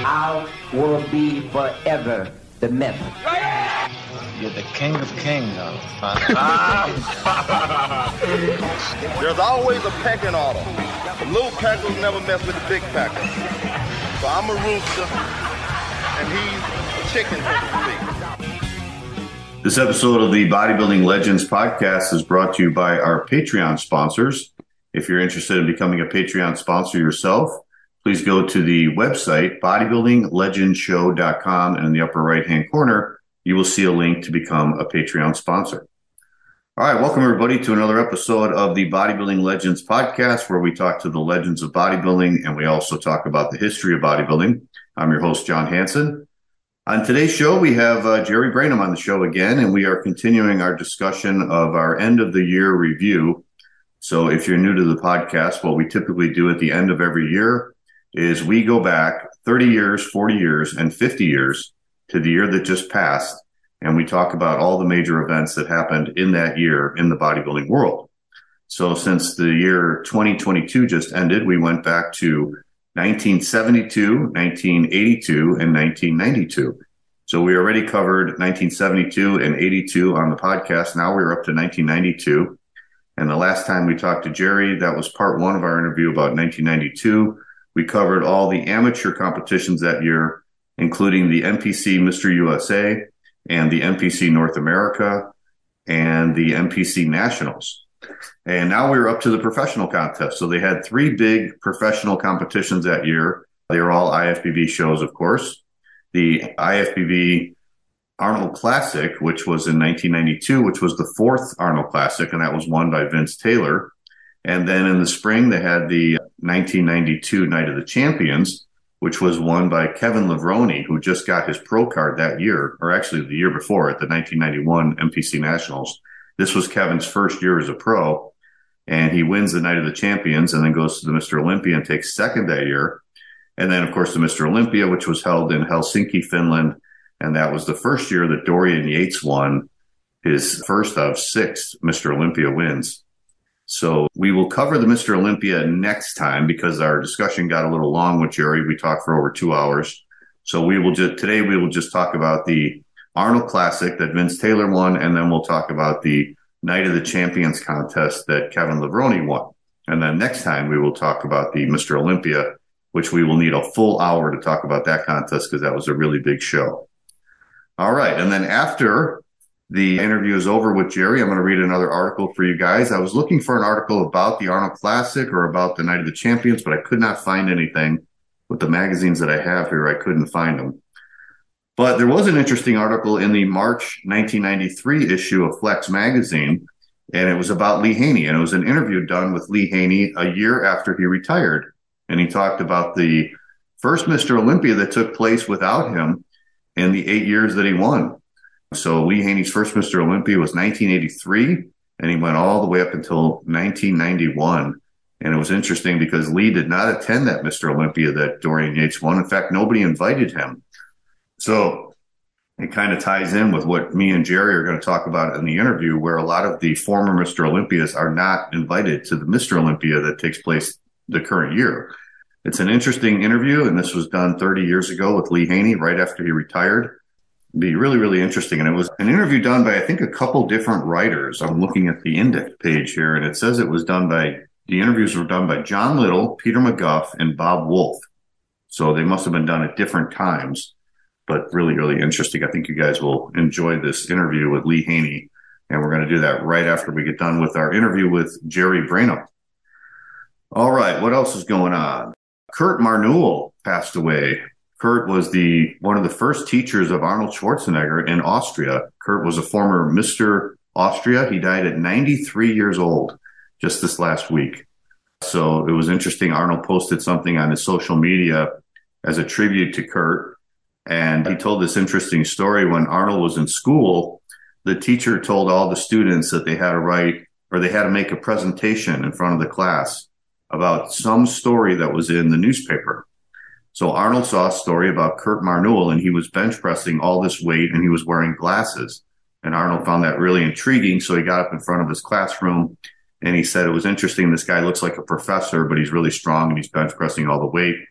I will be forever the myth. You're the king of kings, There's always a pecking order. The little peckers never mess with the big peckers. So I'm a rooster, and he's a chicken, so to speak. This episode of the Bodybuilding Legends podcast is brought to you by our Patreon sponsors. If you're interested in becoming a Patreon sponsor yourself, please go to the website, bodybuildinglegendshow.com, and in the upper right-hand corner, you will see a link to become a Patreon sponsor. All right, welcome everybody to another episode of the Bodybuilding Legends podcast, where we talk to the legends of bodybuilding, and we also talk about the history of bodybuilding. I'm your host, John Hansen. On today's show, we have Jerry Branham on the show again, and we are continuing our discussion of our end-of-the-year review. So if you're new to the podcast, what we typically do at the end of every year is we go back 30 years, 40 years, and 50 years to the year that just passed, and we talk about all the major events that happened in that year in the bodybuilding world. So since the year 2022 just ended, we went back to 1972, 1982, and 1992. So we already covered 1972 and 82 on the podcast. Now we're up to 1992. And the last time we talked to Jerry, that was part one of our interview about 1992. We covered all the amateur competitions that year, including the NPC Mr. USA and the NPC North America and the NPC Nationals. And now we're up to the professional contest. So they had three big professional competitions that year. They were all IFBB shows, of course. The IFBB Arnold Classic, which was in 1992, which was the fourth Arnold Classic, and that was won by Vince Taylor. And then in the spring, they had the 1992 Night of the Champions, which was won by Kevin Levrone, who just got his pro card that year, or actually the year before at the 1991 NPC Nationals. This was Kevin's first year as a pro, and he wins the Night of the Champions and then goes to the Mr. Olympia and takes second that year. And then, of course, the Mr. Olympia, which was held in Helsinki, Finland, and that was the first year that Dorian Yates won his first of six Mr. Olympia wins. So we will cover the Mr. Olympia next time because our discussion got a little long with Jerry. We talked for over 2 hours. So today we will just talk about the Arnold Classic that Vince Taylor won, and then we'll talk about the Night of the Champions contest that Kevin Levrone won. And then next time we will talk about the Mr. Olympia, which we will need a full hour to talk about that contest because that was a really big show. All right. And then after the interview is over with Jerry, I'm going to read another article for you guys. I was looking for an article about the Arnold Classic or about the Night of the Champions, but I could not find anything. With the magazines that I have here, I couldn't find them. But there was an interesting article in the March 1993 issue of Flex magazine, and it was about Lee Haney. And it was an interview done with Lee Haney a year after he retired. And he talked about the first Mr. Olympia that took place without him in the 8 years that he won. So Lee Haney's first Mr. Olympia was 1983, and he went all the way up until 1991. And it was interesting because Lee did not attend that Mr. Olympia that Dorian Yates won. In fact, nobody invited him. So it kind of ties in with what me and Jerry are going to talk about in the interview, where a lot of the former Mr. Olympias are not invited to the Mr. Olympia that takes place the current year. It's an interesting interview, and this was done 30 years ago with Lee Haney right after he retired. It'd be really, really interesting. And it was an interview done by, I think, a couple different writers. I'm looking at the index page here, and it says the interviews were done by John Little, Peter McGuff, and Bob Wolf. So they must have been done at different times, but really, really interesting. I think you guys will enjoy this interview with Lee Haney, and we're going to do that right after we get done with our interview with Jerry Branham. All right, what else is going on? Kurt Marnuel passed away. Kurt was one of the first teachers of Arnold Schwarzenegger in Austria. Kurt was a former Mr. Austria. He died at 93 years old just this last week. So it was interesting. Arnold posted something on his social media as a tribute to Kurt. And he told this interesting story. When Arnold was in school, the teacher told all the students that they had to make a presentation in front of the class about some story that was in the newspaper. So Arnold saw a story about Kurt Marnuel, and he was bench pressing all this weight, and he was wearing glasses. And Arnold found that really intriguing. So he got up in front of his classroom and he said, it was interesting. This guy looks like a professor, but he's really strong and he's bench pressing all the weight.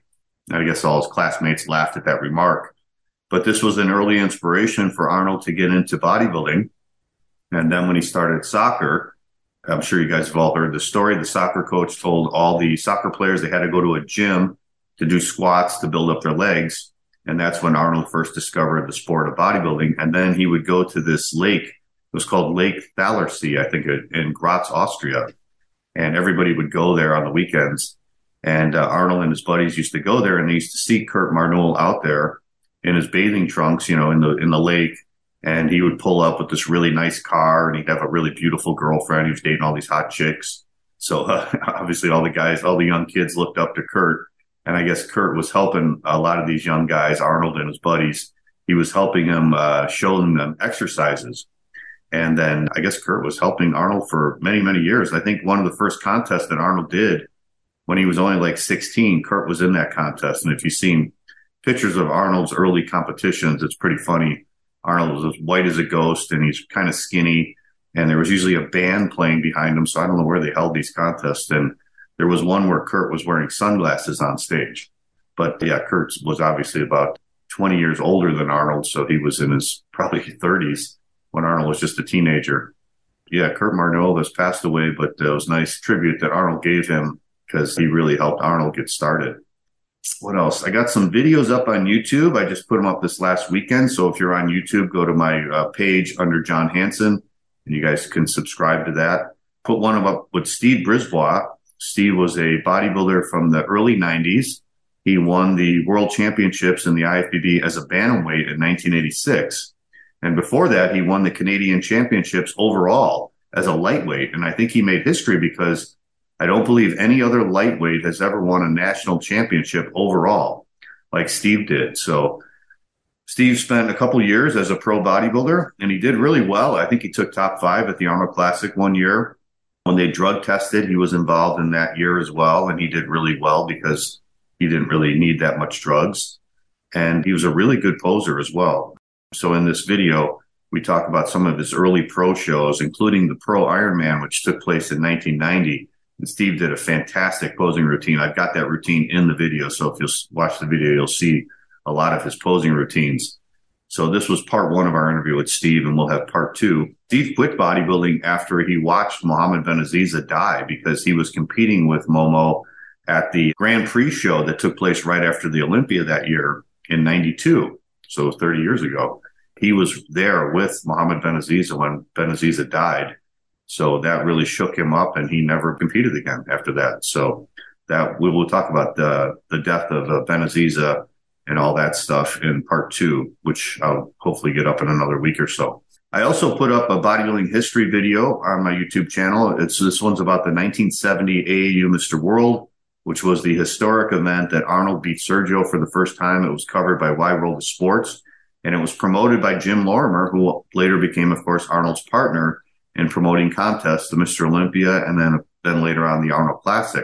I guess all his classmates laughed at that remark. But this was an early inspiration for Arnold to get into bodybuilding. And then when he started soccer, I'm sure you guys have all heard the story. The soccer coach told all the soccer players they had to go to a gym to do squats to build up their legs. And that's when Arnold first discovered the sport of bodybuilding. And then he would go to this lake. It was called Lake Thallersee, I think, in Graz, Austria. And everybody would go there on the weekends. And Arnold and his buddies used to go there, and they used to see Kurt Marnoul out there in his bathing trunks, in the lake. And he would pull up with this really nice car, and he'd have a really beautiful girlfriend. He was dating all these hot chicks. So obviously all the young kids looked up to Kurt. And I guess Kurt was helping a lot of these young guys, Arnold and his buddies. He was helping them, showing them exercises. And then I guess Kurt was helping Arnold for many, many years. I think one of the first contests that Arnold did when he was only like 16, Kurt was in that contest. And if you've seen pictures of Arnold's early competitions, it's pretty funny. Arnold was as white as a ghost, and he's kind of skinny. And there was usually a band playing behind him. So I don't know where they held these contests. And there was one where Kurt was wearing sunglasses on stage. But yeah, Kurt was obviously about 20 years older than Arnold. So he was in his probably 30s when Arnold was just a teenager. Yeah, Kurt Marnoul has passed away, but it was a nice tribute that Arnold gave him because he really helped Arnold get started. What else? I got some videos up on YouTube. I just put them up this last weekend. So if you're on YouTube, go to my page under John Hansen, and you guys can subscribe to that. Put one up with Steve Brisbois. Steve was a bodybuilder from the early 90s. He won the world championships in the IFBB as a bantamweight in 1986. And before that, he won the Canadian championships overall as a lightweight. And I think he made history because I don't believe any other lightweight has ever won a national championship overall like Steve did. So Steve spent a couple years as a pro bodybuilder, and he did really well. I think he took top 5 at the Arnold Classic one year. When they drug tested, he was involved in that year as well, and he did really well because he didn't really need that much drugs. And he was a really good poser as well. So in this video, we talk about some of his early pro shows, including the Pro Ironman, which took place in 1990. And Steve did a fantastic posing routine. I've got that routine in the video. So if you'll watch the video, you'll see a lot of his posing routines. So this was part 1 of our interview with Steve, and we'll have part 2. Steve quit bodybuilding after he watched Mohammed Benaziza die because he was competing with Momo at the Grand Prix show that took place right after the Olympia that year in 92. So 30 years ago. He was there with Mohammed Benaziza when Benaziza died. So that really shook him up, and he never competed again after that. So that we will talk about the death of Benaziza and all that stuff in part 2, which I'll hopefully get up in another week or so. I also put up a bodybuilding history video on my YouTube channel. This one's about the 1970 AAU Mr. World, which was the historic event that Arnold beat Sergio for the first time. It was covered by Wide World of Sports, and it was promoted by Jim Lorimer, who later became, of course, Arnold's partner in promoting contests, the Mr. Olympia, and then later on the Arnold Classic.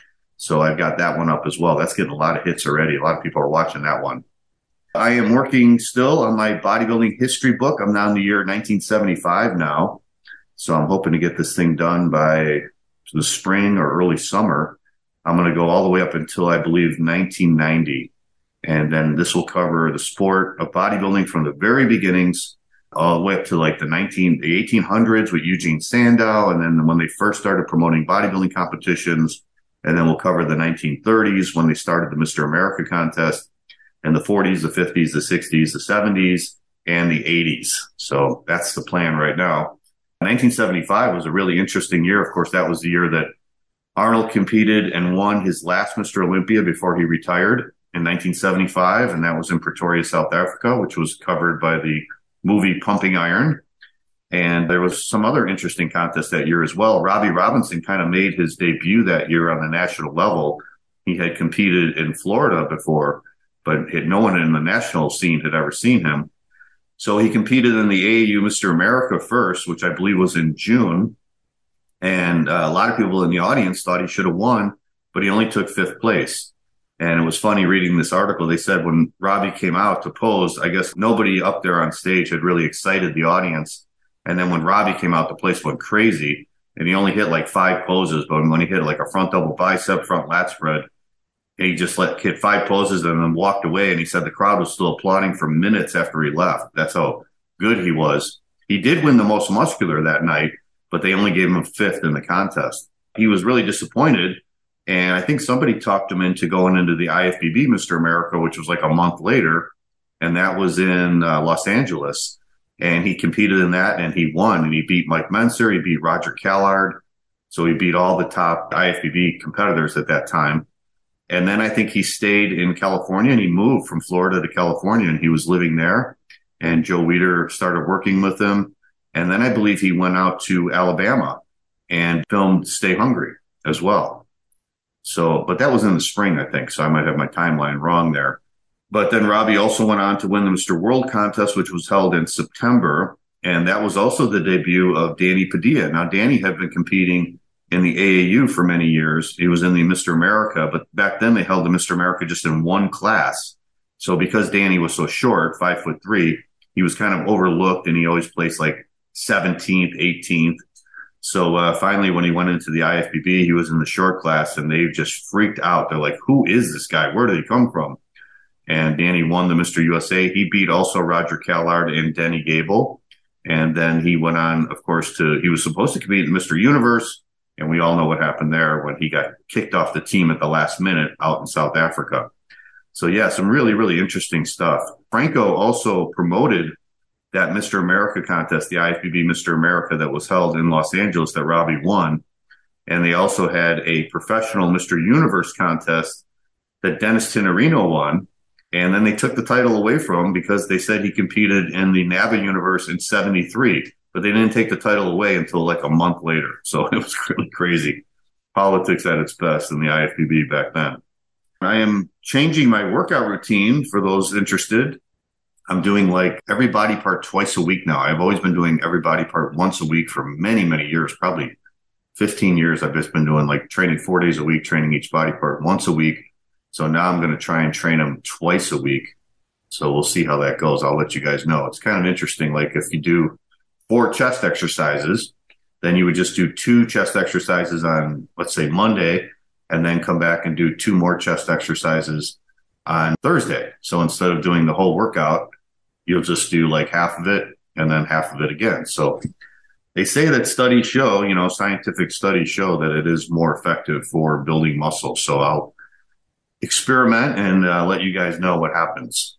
So I've got that one up as well. That's getting a lot of hits already. A lot of people are watching that one. I am working still on my bodybuilding history book. I'm now in the year 1975 now. So I'm hoping to get this thing done by the spring or early summer. I'm going to go all the way up until, I believe, 1990. And then this will cover the sport of bodybuilding from the very beginnings all the way up to like the 1800s with Eugene Sandow. And then when they first started promoting bodybuilding competitions. And then we'll cover the 1930s when they started the Mr. America contest, and the 40s, the 50s, the 60s, the 70s, and the 80s. So that's the plan right now. 1975 was a really interesting year. Of course, that was the year that Arnold competed and won his last Mr. Olympia before he retired in 1975. And that was in Pretoria, South Africa, which was covered by the movie Pumping Iron. And there was some other interesting contests that year as well. Robbie Robinson kind of made his debut that year on the national level. He had competed in Florida before, but no one in the national scene had ever seen him. So he competed in the AAU Mr. America first, which I believe was in June. And a lot of people in the audience thought he should have won, but he only took 5th place. And it was funny reading this article. They said when Robbie came out to pose, I guess nobody up there on stage had really excited the audience. And then when Robbie came out, the place went crazy, and he only hit like 5 poses. But when he hit like a front double bicep, front lat spread, And he just hit 5 poses and then walked away. And he said the crowd was still applauding for minutes after he left. That's how good he was. He did win the most muscular that night, but they only gave him 5th in the contest. He was really disappointed. And I think somebody talked him into going into the IFBB Mr. America, which was like a month later. And that was in Los Angeles. And he competed in that and he won. And he beat Mike Menser. He beat Roger Callard. So he beat all the top IFBB competitors at that time. And then I think he stayed in California and he moved from Florida to California and he was living there. And Joe Weider started working with him. And then I believe he went out to Alabama and filmed Stay Hungry as well. So, but that was in the spring, I think. So I might have my timeline wrong there. But then Robbie also went on to win the Mr. World contest, which was held in September. And that was also the debut of Danny Padilla. Now, Danny had been competing in the AAU for many years. He was in the Mr. America, but back then they held the Mr. America just in one class. So because Danny was so short, 5'3", he was kind of overlooked and he always placed like 17th, 18th. So finally, when he went into the IFBB, he was in the short class and they just freaked out. They're like, who is this guy? Where did he come from? And Danny won the Mr. USA. He beat also Roger Callard and Denny Gable. And then he went on, of course, he was supposed to compete in Mr. Universe. And we all know what happened there when he got kicked off the team at the last minute out in South Africa. So yeah, some really, really interesting stuff. Franco also promoted that Mr. America contest, the IFBB Mr. America that was held in Los Angeles that Robbie won. And they also had a professional Mr. Universe contest that Dennis Tenorino won. And then they took the title away from him because they said he competed in the NAVA Universe in 73. But they didn't take the title away until like a month later. So it was really crazy. Politics at its best in the IFBB back then. I am changing my workout routine for those interested. I'm doing like every body part twice a week now. I've always been doing every body part once a week for many, many years, probably 15 years. I've just been doing like training 4 days a week, training each body part once a week. So now I'm going to try and train them twice a week. So we'll see how that goes. I'll let you guys know. It's kind of interesting. Like if you do 4 chest exercises, then you would just do 2 chest exercises on, let's say, Monday, and then come back and do 2 more chest exercises on Thursday. So instead of doing the whole workout, you'll just do like half of it and then half of it again. So they say that studies show, scientific studies show that it is more effective for building muscle. So I'll experiment and let you guys know what happens.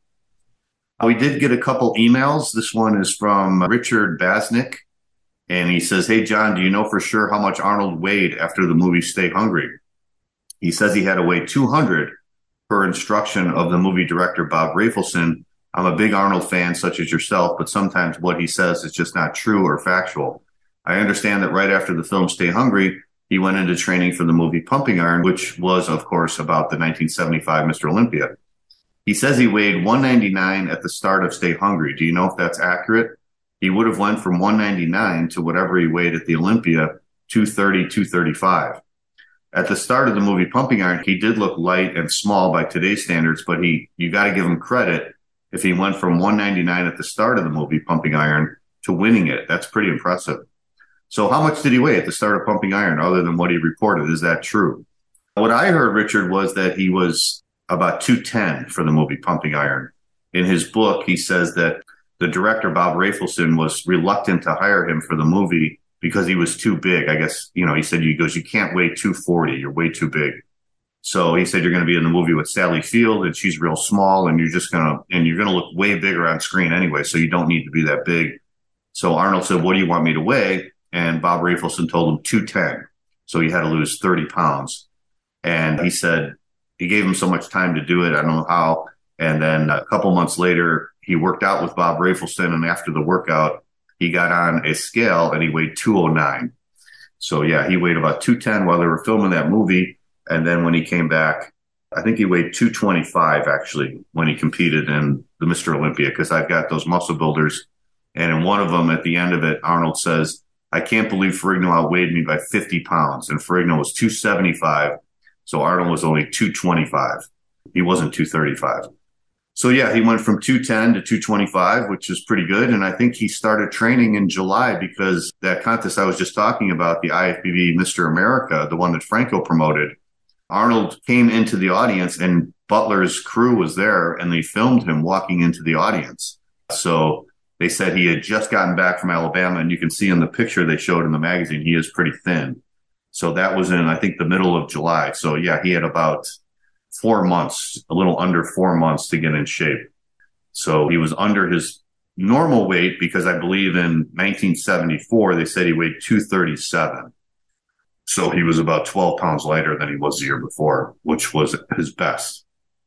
We did get a couple emails. This one is from Richard Basnick. And he says, hey, John, do you know for sure how much Arnold weighed after the movie Stay Hungry? He says he had to weigh 200 per instruction of the movie director, Bob Rafelson. I'm a big Arnold fan, such as yourself, but sometimes what he says is just not true or factual. I understand that right after the film Stay Hungry, he went into training for the movie Pumping Iron, which was, of course, about the 1975 Mr. Olympia. He says he weighed 199 at the start of Stay Hungry. Do you know if that's accurate? He would have went from 199 to whatever he weighed at the Olympia, 230, 235. At the start of the movie Pumping Iron, he did look light and small by today's standards, but you got to give him credit if he went from 199 at the start of the movie Pumping Iron to winning it. That's pretty impressive. So how much did he weigh at the start of Pumping Iron other than what he reported? Is that true? What I heard, Richard, was that he was about 210 for the movie Pumping Iron. In his book, he says that the director, Bob Rafelson, was reluctant to hire him for the movie because he was too big. I guess, he said, you can't weigh 240. You're way too big. So he said, you're going to be in the movie with Sally Field and she's real small and you're going to look way bigger on screen anyway. So you don't need to be that big. So Arnold said, what do you want me to weigh? And Bob Rafelson told him 210. So he had to lose 30 pounds. And he said he gave him so much time to do it. I don't know how. And then a couple months later, he worked out with Bob Rafelson. And after the workout, he got on a scale and he weighed 209. So yeah, he weighed about 210 while they were filming that movie. And then when he came back, I think he weighed 225 actually when he competed in the Mr. Olympia, because I've got those muscle builders. And in one of them, at the end of it, Arnold says, I can't believe Ferrigno outweighed me by 50 pounds. And Ferrigno was 275. So Arnold was only 225. He wasn't 235. So yeah, he went from 210 to 225, which is pretty good. And I think he started training in July because that contest I was just talking about, the IFBB Mr. America, the one that Franco promoted, Arnold came into the audience and Butler's crew was there and they filmed him walking into the audience. So they said he had just gotten back from Alabama, and you can see in the picture they showed in the magazine, he is pretty thin. So that was in, I think, the middle of July. So yeah, he had about 4 months, a little under 4 months to get in shape. So he was under his normal weight because I believe in 1974, they said he weighed 237. So he was about 12 pounds lighter than he was the year before, which was his best.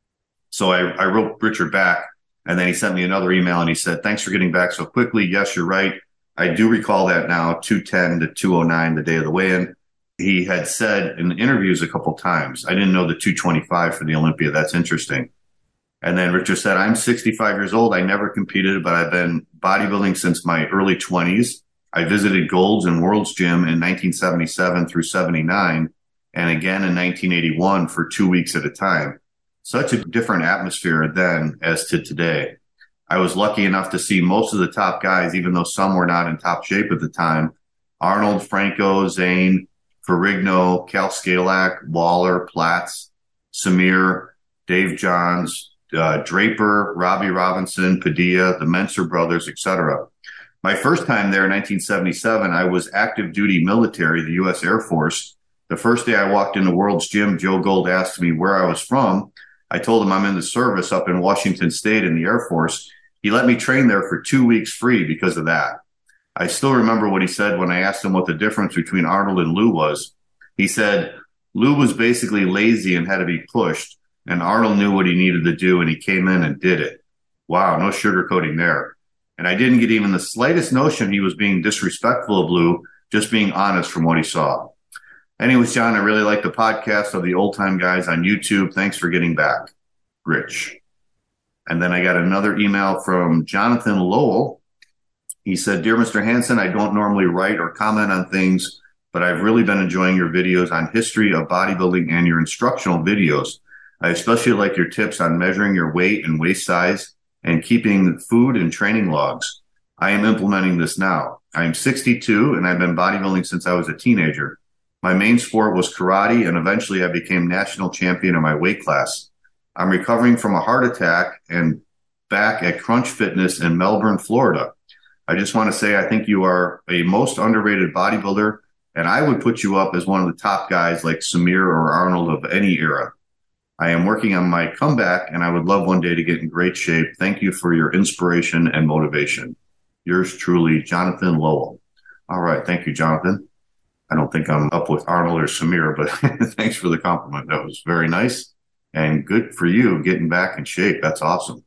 So I wrote Richard back, and then he sent me another email and he said, thanks for getting back so quickly. Yes, you're right. I do recall that now, 210 to 209, the day of the weigh-in. He had said in the interviews a couple times, I didn't know the 225 for the Olympia. That's interesting. And then Richard said, I'm 65 years old. I never competed, but I've been bodybuilding since my early 20s. I visited Gold's and World's Gym in 1977 through 79, and again in 1981 for 2 weeks at a time. Such a different atmosphere then as to today. I was lucky enough to see most of the top guys, even though some were not in top shape at the time. Arnold, Franco, Zane, Ferrigno, Cal Scalak, Waller, Platz, Samir, Dave Johns, Draper, Robbie Robinson, Padilla, the Menser brothers, etc. My first time there in 1977, I was active duty military, the U.S. Air Force. The first day I walked into World's Gym, Joe Gold asked me where I was from. I told him I'm in the service up in Washington State in the Air Force. He let me train there for 2 weeks free because of that. I still remember what he said when I asked him what the difference between Arnold and Lou was. He said, Lou was basically lazy and had to be pushed, and Arnold knew what he needed to do, and he came in and did it. Wow, no sugarcoating there. And I didn't get even the slightest notion he was being disrespectful of Lou, just being honest from what he saw. Anyways, John, I really like the podcast of the Old Time Guys on YouTube. Thanks for getting back. Rich. And then I got another email from Jonathan Lowell. He said, Dear Mr. Hansen, I don't normally write or comment on things, but I've really been enjoying your videos on history of bodybuilding and your instructional videos. I especially like your tips on measuring your weight and waist size and keeping food and training logs. I am implementing this now. I am 62 and I've been bodybuilding since I was a teenager. My main sport was karate, and eventually I became national champion in my weight class. I'm recovering from a heart attack and back at Crunch Fitness in Melbourne, Florida. I just want to say I think you are a most underrated bodybuilder, and I would put you up as one of the top guys like Samir or Arnold of any era. I am working on my comeback, and I would love one day to get in great shape. Thank you for your inspiration and motivation. Yours truly, Jonathan Lowell. All right. Thank you, Jonathan. I don't think I'm up with Arnold or Samir, but thanks for the compliment. That was very nice and good for you getting back in shape. That's awesome.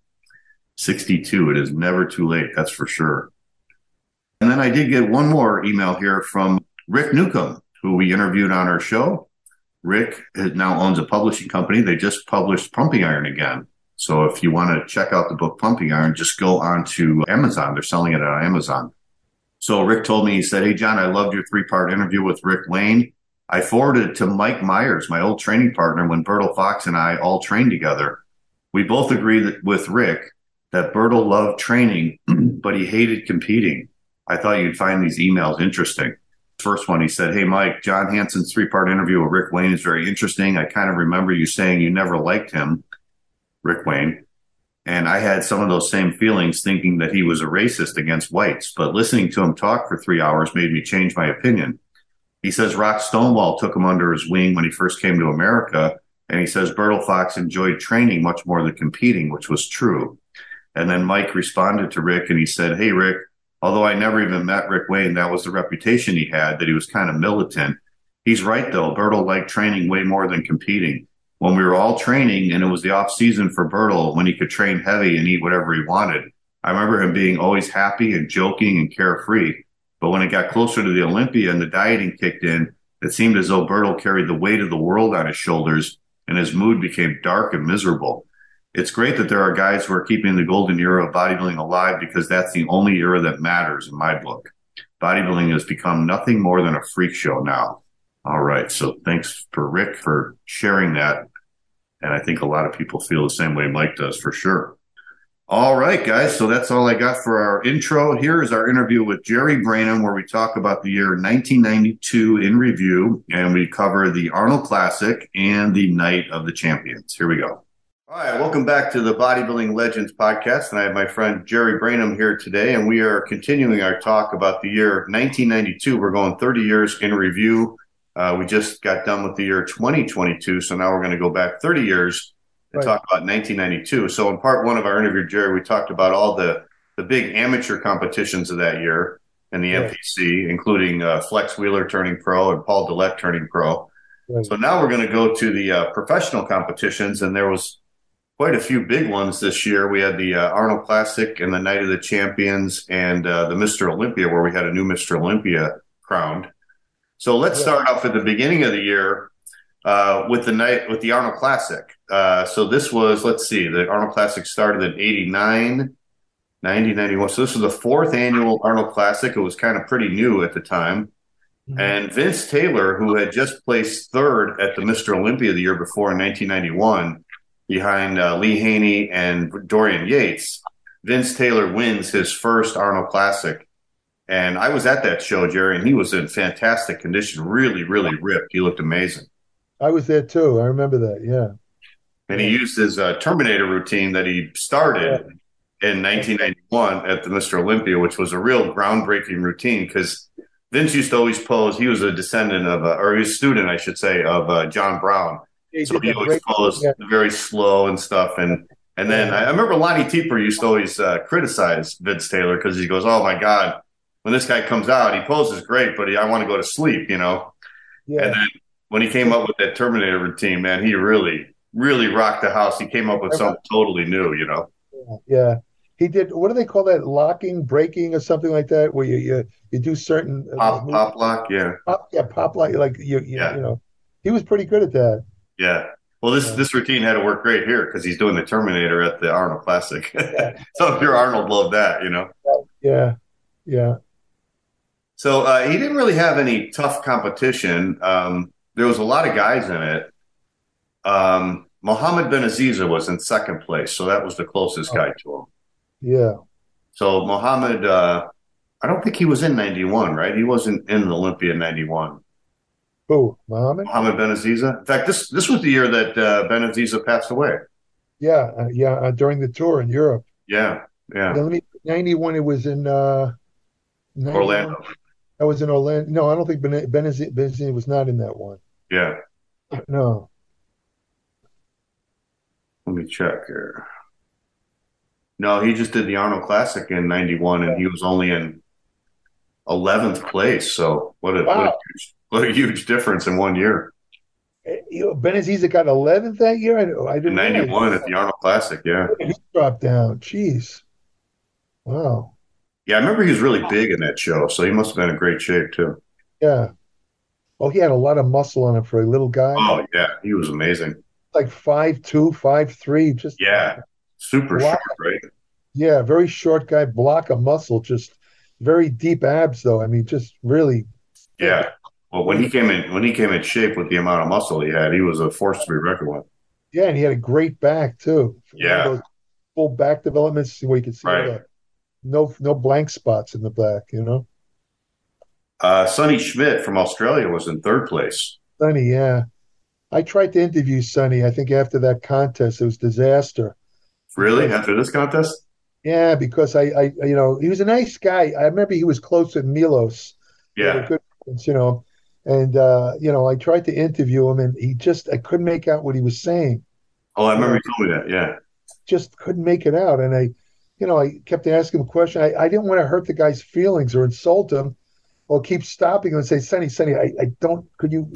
62. It is never too late. That's for sure. And then I did get one more email here from Rick Newcomb, who we interviewed on our show. Rick now owns a publishing company. They just published Pumping Iron again. So if you want to check out the book Pumping Iron, just go on to Amazon. They're selling it on Amazon. So Rick told me, he said, hey, John, I loved your 3-part interview with Rick Wayne. I forwarded it to Mike Myers, my old training partner, when Bertil Fox and I all trained together. We both agreed with Rick that Bertil loved training, but he hated competing. I thought you'd find these emails interesting. First one, he said, hey, Mike, John Hansen's 3-part interview with Rick Wayne is very interesting. I kind of remember you saying you never liked him, Rick Wayne. And I had some of those same feelings, thinking that he was a racist against whites. But listening to him talk for 3 hours made me change my opinion. He says Rock Stonewall took him under his wing when he first came to America. And he says Bertil Fox enjoyed training much more than competing, which was true. And then Mike responded to Rick and he said, hey, Rick, although I never even met Rick Wayne, that was the reputation he had, that he was kind of militant. He's right, though. Bertil liked training way more than competing. When we were all training and it was the off season for Bertil, when he could train heavy and eat whatever he wanted, I remember him being always happy and joking and carefree. But when it got closer to the Olympia and the dieting kicked in, it seemed as though Bertil carried the weight of the world on his shoulders and his mood became dark and miserable. It's great that there are guys who are keeping the golden era of bodybuilding alive, because that's the only era that matters in my book. Bodybuilding has become nothing more than a freak show now. All right. So thanks for Rick for sharing that. And I think a lot of people feel the same way Mike does, for sure. All right, guys. So that's all I got for our intro. Here is our interview with Jerry Branham, where we talk about the year 1992 in review, and we cover the Arnold Classic and the Night of the Champions. Here we go. All right, welcome back to the Bodybuilding Legends podcast, and I have my friend Jerry Branham here today, and we are continuing our talk about the year 1992. We're going 30 years in review. We just got done with the year 2022, so now we're going to go back 30 years and talk about 1992. So in part one of our interview, Jerry, we talked about all the big amateur competitions of that year in the MPC, including Flex Wheeler turning pro and Paul Dillette turning pro. Right. So now we're going to go to the professional competitions, and there was quite a few big ones this year. We had the Arnold Classic and the Night of the Champions and the Mr. Olympia, where we had a new Mr. Olympia crowned. So let's start off at the beginning of the year with the Arnold Classic. So this was, let's see, the Arnold Classic started in 89, 90, 91. So this was the fourth annual Arnold Classic. It was kind of pretty new at the time. Mm-hmm. And Vince Taylor, who had just placed third at the Mr. Olympia the year before in 1991, behind Lee Haney and Dorian Yates, Vince Taylor wins his first Arnold Classic. And I was at that show, Jerry, and he was in fantastic condition, really, really ripped. He looked amazing. I was there too. I remember that, yeah. And he used his Terminator routine that he started in 1991 at the Mr. Olympia, which was a real groundbreaking routine because Vince used to always pose. He was a descendant of, or he was a student, I should say, of John Brown. So he always posed very slow and stuff. And then I remember Lonnie Teeper used to always criticize Vince Taylor because he goes, oh, my God, when this guy comes out, he poses great, but I want to go to sleep, you know. Yeah. And then when he came up with that Terminator routine, man, he really, really rocked the house. He came up with something totally new, you know. Yeah. He did, what do they call that? Locking, breaking, or something like that, where you do certain pop lock, yeah. Pop lock, like you know. He was pretty good at that. Yeah. Well, this routine had to work great here because he's doing the Terminator at the Arnold Classic. Yeah. So if you're Arnold, love that, you know. Yeah. Yeah. So he didn't really have any tough competition. There was a lot of guys in it. Mohammed Benaziza was in second place, so that was the closest guy to him. Yeah. So Mohammed, I don't think he was in 91, right? He wasn't in the Olympia in 91. Who, Mohammed? Mohammed Benaziza. In fact, this was the year that Benaziza passed away. Yeah, during the tour in Europe. Yeah. 91, it was in Orlando. I was in Orlando. No, I don't think Benaziza was not in that one. Yeah. No. Let me check here. No, he just did the Arnold Classic in 91, and he was only in 11th place. So what a huge difference in 1 year. Benaziza got 11th that year? I didn't 91 at the Arnold Classic, yeah. He dropped down. Jeez. Wow. Yeah, I remember he was really big in that show, so he must have been in great shape, too. Yeah. Oh, he had a lot of muscle on him for a little guy. Oh, yeah. He was amazing. Like 5'2", 5'3", just super short, right? Yeah, very short guy, block of muscle, just very deep abs, though. I mean, just really. Yeah. Well, when he came in shape with the amount of muscle he had, he was a force to be reckoned with. Yeah, and he had a great back, too. Yeah. Those full back developments where you can see no blank spots in the back, you know? Sonny Schmidt from Australia was in third place. Sonny, yeah. I tried to interview Sonny. I think after that contest, it was disaster. Really? After this contest? Yeah, because I he was a nice guy. I remember he was close with Milos. Yeah. Good friends, and I tried to interview him, and I couldn't make out what he was saying. Oh, I remember you told me that. Yeah. Just couldn't make it out, and I kept asking him a question. I didn't want to hurt the guy's feelings or insult him, or keep stopping him and say, Sonny, I don't. Could you,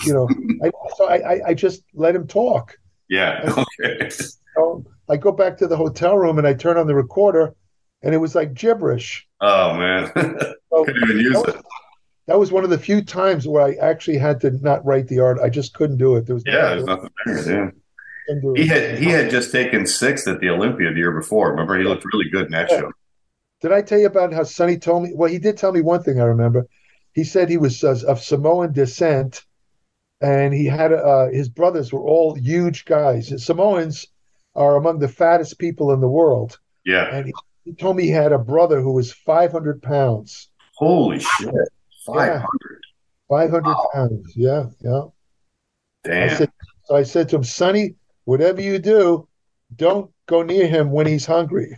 I just let him talk. Yeah. Okay. I go back to the hotel room and I turn on the recorder, and it was like gibberish. Oh man, couldn't even use it. That was one of the few times where I actually had to not write the art. I just couldn't do it. There's nothing there. Yeah. He had just taken sixth at the Olympia the year before. Remember, he looked really good in that show. Did I tell you about how Sonny told me? Well, he did tell me one thing. I remember. He said he was of Samoan descent, and he had his brothers were all huge guys. Samoans are among the fattest people in the world. Yeah. And he told me he had a brother who was 500 pounds. Holy shit. Yeah, 500. 500 Wow. pounds. Yeah, yeah. I Damn. said, so I said to him, Sonny, whatever you do, don't go near him when he's hungry.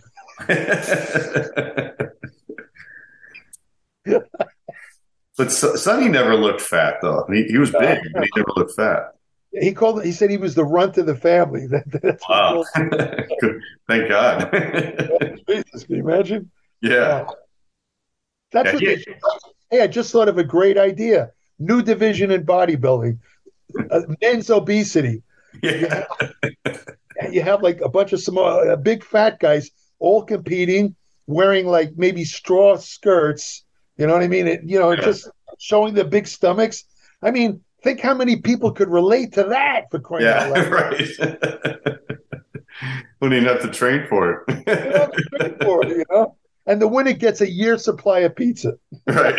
But Sonny never looked fat, though. He was big, but he never looked fat. He said he was the runt of the family. That's what he Wow. called Thank God. Jesus, can you imagine? Yeah. That's Yeah, what they should. Hey, I just thought of a great idea. New division in bodybuilding, men's obesity. yeah. You have like a bunch of some big fat guys all competing, wearing like maybe straw skirts. You know what I mean? Just showing their big stomachs. I mean, think how many people could relate to that for crying out Yeah, loud. right. Wouldn't even have to train for You don't have to train for it, And the winner gets a year's supply of pizza. Right.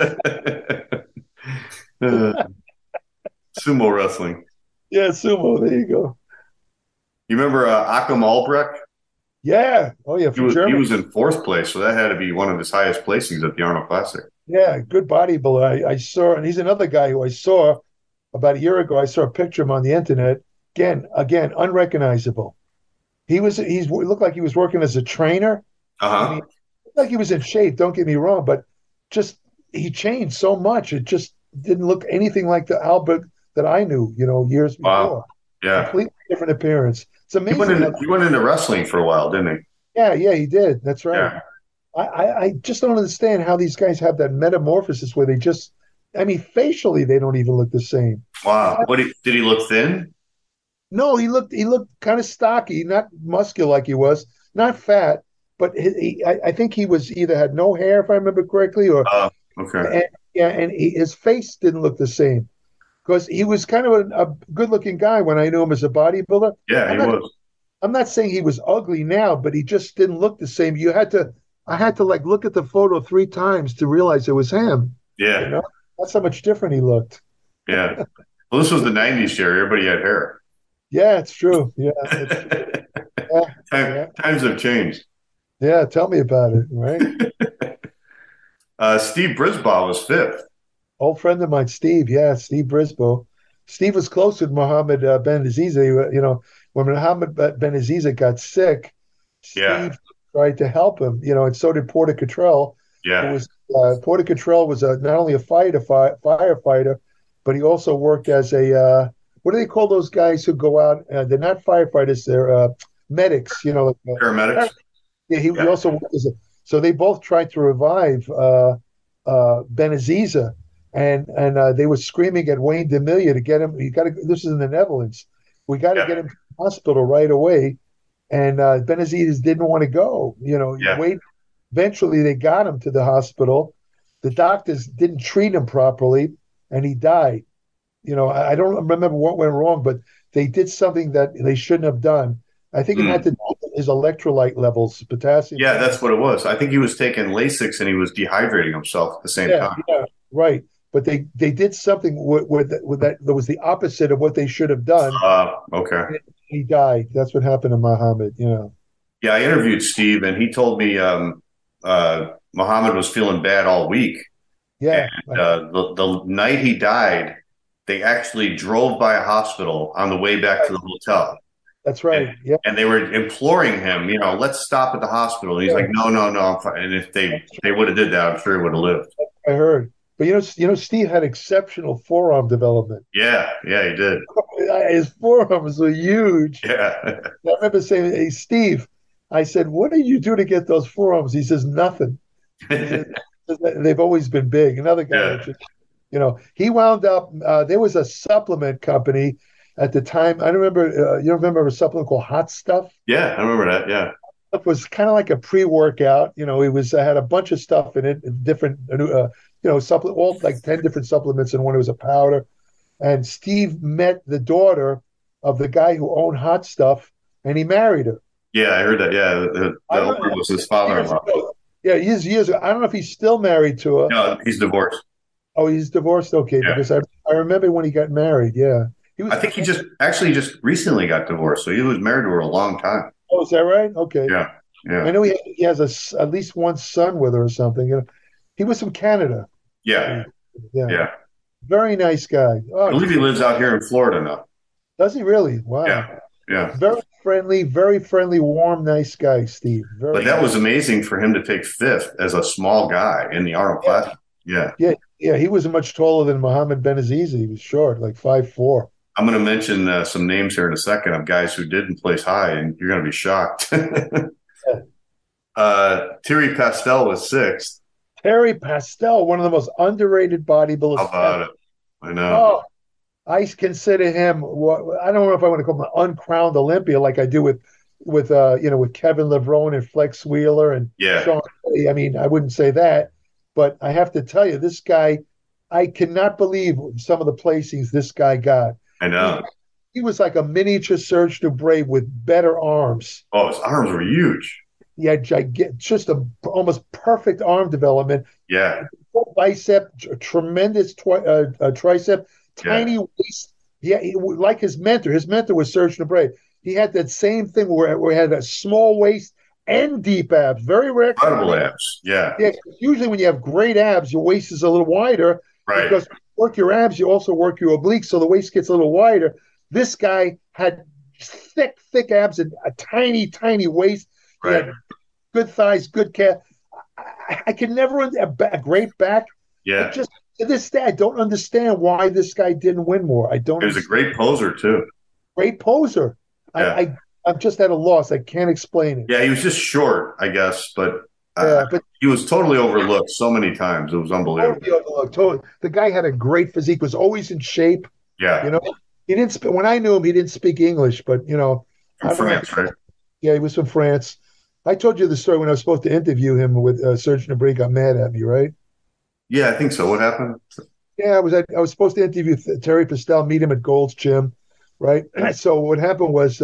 Sumo wrestling. Yeah, sumo. There you go. You remember Akam Albrecht? Yeah. Oh yeah, He from Germany. was in fourth place, so that had to be one of his highest placings at the Arnold Classic. Yeah, good bodybuilder. I saw, and he's another guy who I saw about a year ago. I saw a picture of him on the internet. Again, unrecognizable. He looked like he was working as a trainer. I mean, like he was in shape. Don't get me wrong, but just he changed so much. It just didn't look anything like the Albert that I knew. Years before. Wow. Yeah. Completely different appearance. It's amazing. He went into wrestling for a while, didn't he? Yeah, he did. That's right. Yeah. I just don't understand how these guys have that metamorphosis where facially they don't even look the same. Wow. Did he look thin? No, he looked kind of stocky, not muscular like he was, not fat, but I think he was either had no hair, if I remember correctly, or okay. His face didn't look the same because he was kind of a good-looking guy when I knew him as a bodybuilder. Yeah, he was. I'm not saying he was ugly now, but he just didn't look the same. I had to like look at the photo 3 times to realize it was him. Yeah. That's how much different he looked. Yeah. Well, this was the 90s, Jerry. Everybody had hair. Yeah, it's true. Yeah, it's true. Times have changed. Yeah, tell me about it, right? Steve Brisbaugh was 5th. Old friend of mine, Steve. Yeah, Steve Brisbaugh. Steve was close with Mohammed Ben-Aziz. When Mohammed Ben-Aziz got sick, Steve tried to help him, and so did Porter Cottrell. Yeah. Porter Cottrell was not only a firefighter, but he also worked as a what do they call those guys who go out? They're not firefighters; they're medics. Paramedics. Yeah, he also worked as a. So they both tried to revive Ben-Aziz, and they were screaming at Wayne DeMilia to get him. This is in the Netherlands. We got to get him to the hospital right away. And Ben-Aziz didn't want to go. Wayne. Eventually, they got him to the hospital. The doctors didn't treat him properly, and he died. I don't remember what went wrong, but they did something that they shouldn't have done. I think it had to do with his electrolyte levels, potassium. Yeah, that's what it was. I think he was taking Lasix and he was dehydrating himself at the same time. Yeah, right. But they did something with that was the opposite of what they should have done. Okay. He died. That's what happened to Muhammad. Yeah, I interviewed Steve, and he told me Muhammad was feeling bad all week. Yeah. And, the night he died, they actually drove by a hospital on the way back to the hotel. That's right. And they were imploring him, let's stop at the hospital. And he's like, no, I'm fine. And if they would have did that, I'm sure he would have lived. I heard. But Steve had exceptional forearm development. Yeah, he did. His forearms were huge. Yeah. I remember saying, "Hey, Steve," I said, "What did you do to get those forearms?" He says, "Nothing." They've always been big. Another guy, he wound up. There was a supplement company at the time. I don't remember. You remember a supplement called Hot Stuff? Yeah, I remember that. Yeah. It was kind of like a pre-workout. It had a bunch of stuff in it, different, supplement, all like 10 different supplements, and one it was a powder. And Steve met the daughter of the guy who owned Hot Stuff, and he married her. Yeah, I heard that. Yeah, the owner was his father-in-law. Yeah, years ago. I don't know if he's still married to her. No, he's divorced. Oh, he's divorced? Okay, yeah. Because I remember when he got married, yeah. I think he just recently got divorced, so he was married to her a long time. Oh, is that right? Okay. Yeah. I know he has at least one son with her or something. You know, he was from Canada. Yeah. Yeah. Yeah. Very nice guy. Oh, I believe he lives out here in Florida now. does he really? Wow. Yeah. Yeah. Very friendly, warm, nice guy, Steve. But that was amazing for him to take fifth as a small guy in the Arnold Classic. Yeah. Yeah. He was much taller than Mohammed Benazizi. He was short, like 5'4". I'm going to mention some names here in a second of guys who didn't place high, and you're going to be shocked. Terry Pastel was sixth. Terry Pastel, one of the most underrated bodybuilders. How about it? I know. Oh, I consider him. I don't know if I want to call him an uncrowned Olympia like I do with Kevin Levrone and Flex Wheeler and Sean. I mean, I wouldn't say that, but I have to tell you, this guy, I cannot believe some of the placings this guy got. I know. He was like a miniature Serge Dubreuil with better arms. Oh, his arms were huge. He had just almost perfect arm development. Yeah. Bicep, tremendous tricep, tiny waist. Yeah, like his mentor. His mentor was Serge Dubreuil. He had that same thing where he had a small waist and deep abs. Very rare. Incredible abs. Yeah. Yeah. Usually when you have great abs, your waist is a little wider. Right. Because when you work your abs, you also work your obliques, so the waist gets a little wider. This guy had thick abs and a tiny waist. Right. He had good thighs, good calf. I can never a great back. Yeah. Just to this day, I don't understand why this guy didn't win more. I don't. He was a great poser too. Great poser. Yeah. I'm just at a loss. I can't explain it. Yeah, he was just short, I guess, but he was totally overlooked so many times. It was unbelievable. Totally overlooked. The guy had a great physique. Was always in shape. Yeah. You know, he didn't. When I knew him, he didn't speak English, but you know, from France, right? Yeah, he was from France. I told you the story when I was supposed to interview him with Serge Dubreuil got mad at me, right? Yeah, I think so. What happened? Yeah, I was supposed to interview Terry Pastel, meet him at Gold's Gym, right? So what happened was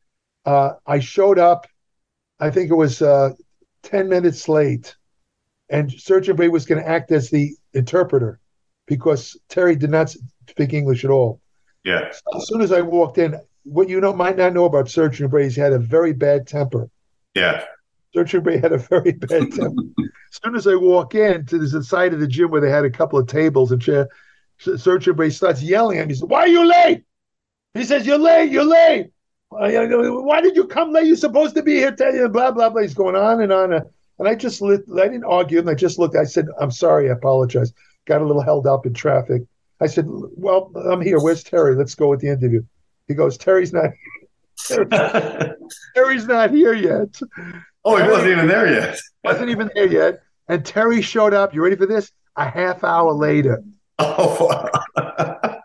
I showed up, I think it was 10 minutes late, and Serge Dubreuil was going to act as the interpreter because Terry did not speak English at all. Yeah. So as soon as I walked in, what you might not know about Serge Dubreuil is he had a very bad temper. Yeah. Serge Dubreuil had a very bad temper. As soon as I walk in to the side of the gym where they had a couple of tables and chairs, Serge Dubreuil starts yelling at me. He says, "Why are you late?" He says, "You're late. You're late. Why did you come late? You're supposed to be here." Blah, blah, blah. He's going on. And I just I didn't argue. And I just looked. I said, "I'm sorry. I apologize. Got a little held up in traffic." I said, "Well, I'm here. Where's Terry? Let's go with the interview." He goes, Terry's not here yet. Oh, he wasn't even there yet. Wasn't even there yet. And Terry showed up. You ready for this? A half hour later. Oh, wow.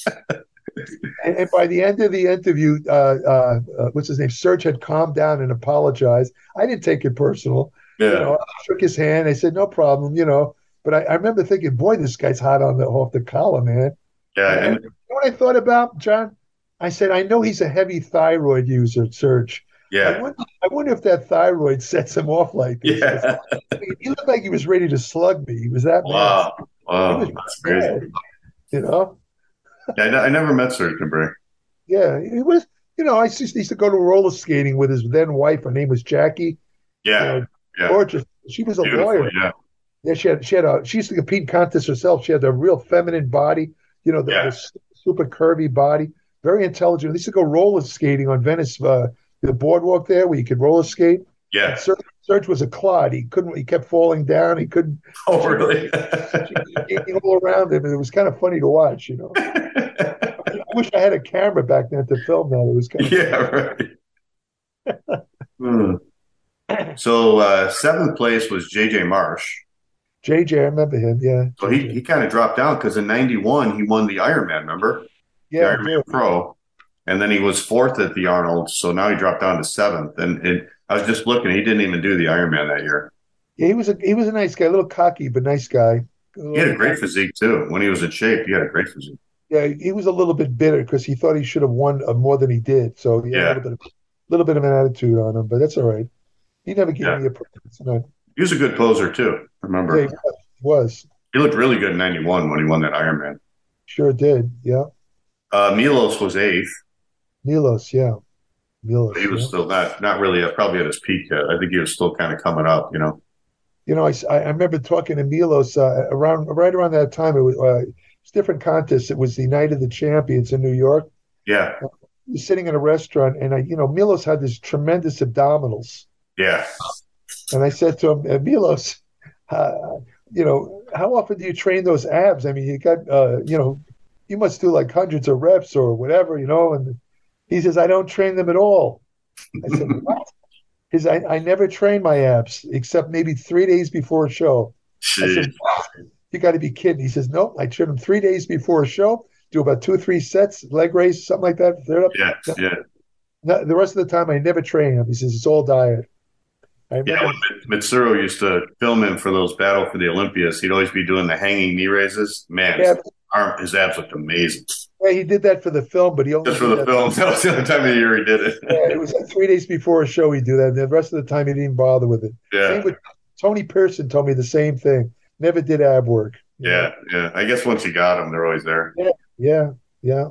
And by the end of the interview, what's his name? Serge had calmed down and apologized. I didn't take it personal. Yeah. You know, I shook his hand. I said, "No problem," you know. But I remember thinking, boy, this guy's hot off the collar, man. Yeah. And you know what I thought about, John? I said, I know he's a heavy thyroid user, Serge. Yeah. I wonder if that thyroid sets him off like this. Yeah. He looked like he was ready to slug me. He was that wow. mad. Wow. That's crazy. Mad, you know? Yeah, I never met Serge Dubreuil. Yeah. He was, you know, I used to go to roller skating with his then wife. Her name was Jackie. Yeah. Yeah. Gorgeous. She was a lawyer. Yeah. Yeah, she used to compete in contests herself. She had a real feminine body, you know, the super curvy body, very intelligent. They used to go roller skating on Venice, the boardwalk there where you could roller skate. Yeah. Serge was a clod. He kept falling down. He couldn't. Oh, really? She all around him. And it was kind of funny to watch, you know. I wish I had a camera back then to film that. It was kind of right. So seventh place was JJ Marsh. JJ, I remember him. Yeah. So he kind of dropped down because in '91 he won the Ironman. Remember? Yeah. The Ironman Pro, and then he was fourth at the Arnold. So now he dropped down to seventh. And I was just looking; he didn't even do the Ironman that year. Yeah, he was a nice guy, a little cocky but nice guy. He had a great physique too. When he was in shape, he had a great physique. Yeah, he was a little bit bitter because he thought he should have won more than he did. So he had a little bit of an attitude on him, but that's all right. He never gave me a praise. He was a good poser too. Remember? Yeah, he was. He looked really good in '91 when he won that Ironman. Sure did. Yeah. Milos was eighth. Milos, yeah. Milos, He was yeah. still not really probably at his peak yet. I think he was still kind of coming up, you know. I remember talking to Milos right around that time. It was different contests. It was the Night of the Champions in New York. Yeah, He was sitting in a restaurant, and Milos had these tremendous abdominals. yeah. And I said to him, Milos, uh, how often do you train those abs? I mean, you must do like hundreds of reps or whatever, And he says, I don't train them at all. I said, what? He says, I never train my abs except maybe 3 days before a show. I Jeez. said, you got to be kidding. He says, nope, I train them 3 days before a show, do about 2 or 3 sets, leg raise, something like that. Yeah, yeah. No, the rest of the time, I never train him. He says, it's all diet. I Yeah, remember, when Mitsuru used to film him for those Battle for the Olympias, he'd always be doing the hanging knee raises. Man, yeah, his abs looked amazing. yeah, he did that for the film, but he only Just for did the that. film. That was the only time of the year he did it. Yeah, it was like 3 days before a show he'd do that. The rest of the time he didn't bother with it. Yeah. Same with Tony Pearson told me the same thing. Never did ab work. Yeah, yeah. I guess once you got them, they're always there. Yeah, yeah.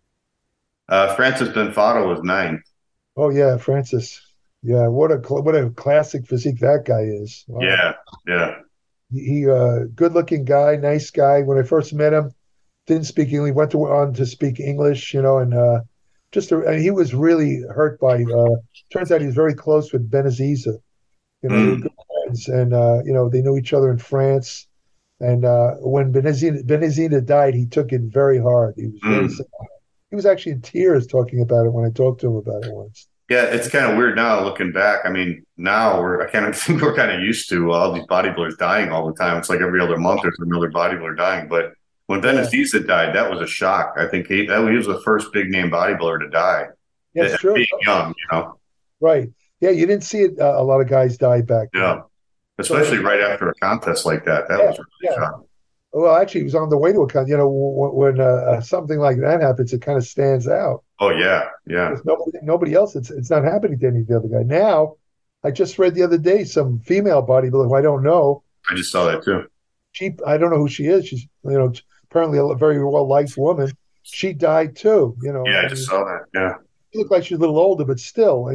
Francis Benfato was 9. Oh yeah, Francis. Yeah, what a classic physique that guy is. Wow. Yeah, yeah, He good looking guy, nice guy. When I first met him, didn't speak English. Went on to speak English, and and he was really hurt by. Turns out he was very close with Benaziza. They were good friends, and they knew each other in France. And when Benazina died, he took it very hard. He was very sad. He was actually in tears talking about it when I talked to him about it once. yeah. It's kind of weird now looking back. I mean, now I kind of think we're kind of used to all these bodybuilders dying all the time. It's like every other month there's another bodybuilder dying. But when Benaziza died, that was a shock. I think he was the first big name bodybuilder to die. Yeah, it's true. Being young, Right. Yeah, you didn't see it. A lot of guys die back then. Yeah. Especially right after a contest like that. That was really shocking. Well, actually, he was on the way to a con. When something like that happens, it kind of stands out. Oh yeah, yeah. There's nobody else. It's not happening to any of the other guy. Now, I just read the other day some female bodybuilder who I don't know. I just saw that too. I don't know who she is. She's apparently a very well liked woman. She died too. Yeah, I just saw that. Yeah. She looked like she's a little older, but still,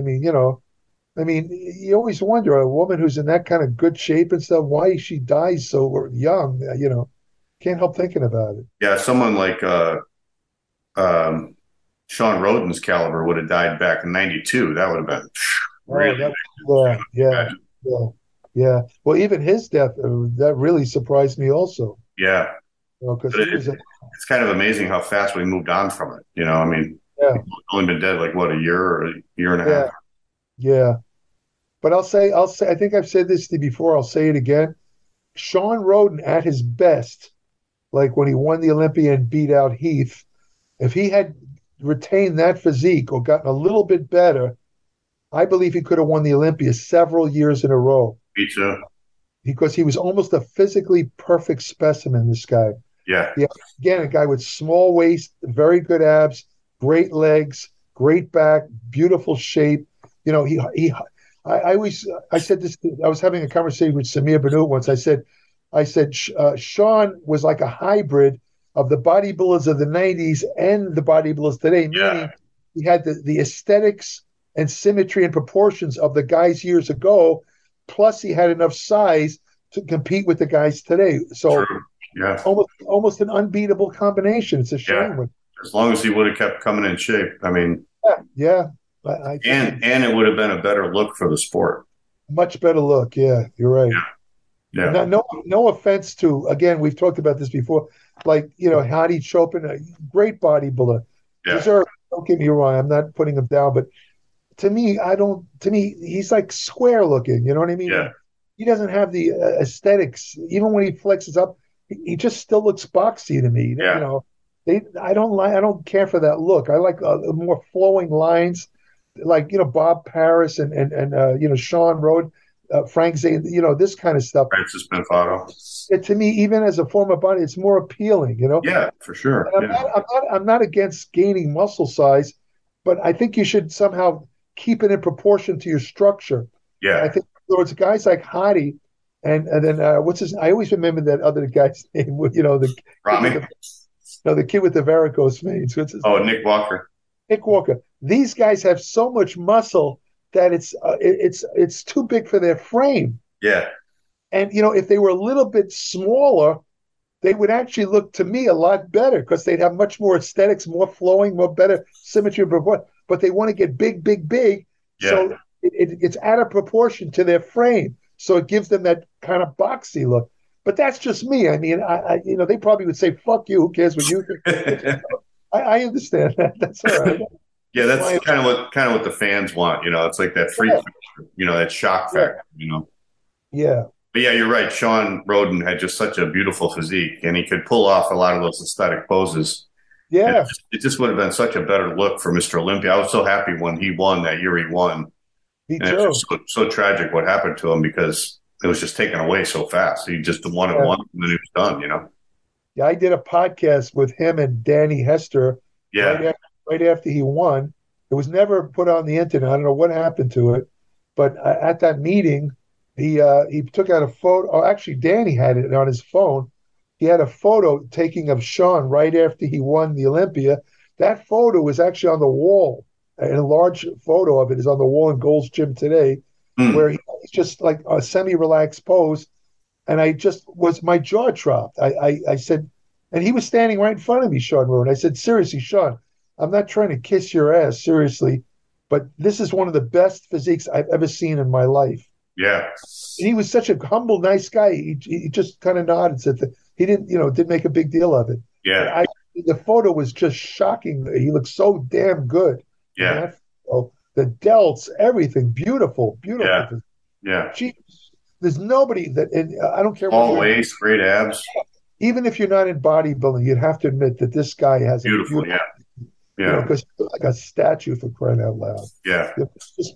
you always wonder a woman who's in that kind of good shape and stuff, why she dies so young. Can't help thinking about it. Yeah, someone like Sean Roden's caliber would have died back in '92. That would have been really. Yeah. Well, even his death, that really surprised me also. Yeah. Because it's kind of amazing how fast we moved on from it. I mean, yeah. We've only been dead like what, a year or a year and a half. Yeah. But I'll say, I think I've said this to you before. I'll say it again. Sean Roden at his best, like when he won the Olympia and beat out Heath, if he had retained that physique or gotten a little bit better, I believe he could have won the Olympia several years in a row. Me too. Because he was almost a physically perfect specimen, this guy. Yeah. Again, a guy with small waist, very good abs, great legs, great back, beautiful shape. I said this. I was having a conversation with Samir Bannout once. I said Sean was like a hybrid of the bodybuilders of the '90s and the bodybuilders today. Meaning, he had the aesthetics and symmetry and proportions of the guys years ago, plus he had enough size to compete with the guys today. So, true. Yeah, almost an unbeatable combination. It's a shame. Yeah. As long as he would have kept coming in shape. I mean, yeah. And it would have been a better look for the sport. Much better look. Yeah, you're right. Yeah. No offense to, again, we've talked about this before, like, Hadi Chopin, a great bodybuilder. Yeah. Don't get me wrong, I'm not putting him down, but to me, he's like square looking, you know what I mean? Yeah. He doesn't have the aesthetics. Even when he flexes up, he just still looks boxy to me. Yeah. I don't care for that look. I like more flowing lines, like Bob Paris and Sean Roden, Frank Zane, this kind of stuff. Francis Benfato. To me, even as a former body, it's more appealing. Yeah, for sure. I'm not against gaining muscle size, but I think you should somehow keep it in proportion to your structure. Yeah. I think there was guys like Hadi, and then what's his? I always remember that other guy's name. Rami. The kid with the varicose veins. Nick Walker. Nick Walker. These guys have so much muscle that it's too big for their frame. Yeah. And if they were a little bit smaller, they would actually look to me a lot better because they'd have much more aesthetics, more flowing, more better symmetry. But they want to get big, big, big. Yeah. So it's out of proportion to their frame. So it gives them that kind of boxy look. But that's just me. I mean, I they probably would say, "Fuck you, who cares what you think?" I understand that. That's all right. Yeah, that's kind of what the fans want. It's like that freak factor, that shock factor. Yeah. But yeah, you're right. Sean Roden had just such a beautiful physique, and he could pull off a lot of those aesthetic poses. Yeah. It just would have been such a better look for Mr. Olympia. I was so happy when he won that year. He won. Me and too. it's just so tragic what happened to him because it was just taken away so fast. He just won and won, and then he was done. Yeah, I did a podcast with him and Danny Hester. Yeah. Right after he won. It was never put on the internet. I don't know what happened to it, but at that meeting, he took out a photo. Oh, actually, Danny had it on his phone. He had a photo taking of Sean right after he won the Olympia. That photo was actually on the wall. And a large photo of it is on the wall in Gold's Gym today, where he's just like a semi-relaxed pose. And my jaw dropped. I said, and he was standing right in front of me, Sean Roden. I said, seriously, Sean, I'm not trying to kiss your ass, seriously, but this is one of the best physiques I've ever seen in my life. Yeah. And he was such a humble, nice guy. He just kind of nodded and said that he didn't make a big deal of it. Yeah. The photo was just shocking. He looked so damn good. Yeah. The delts, everything, beautiful. Yeah. Yeah. There's nobody that, and I don't care. All waist, great abs. Even if you're not in bodybuilding, you'd have to admit that this guy has beautiful. Yeah. Because like a statue, for crying out loud. Yeah. Just,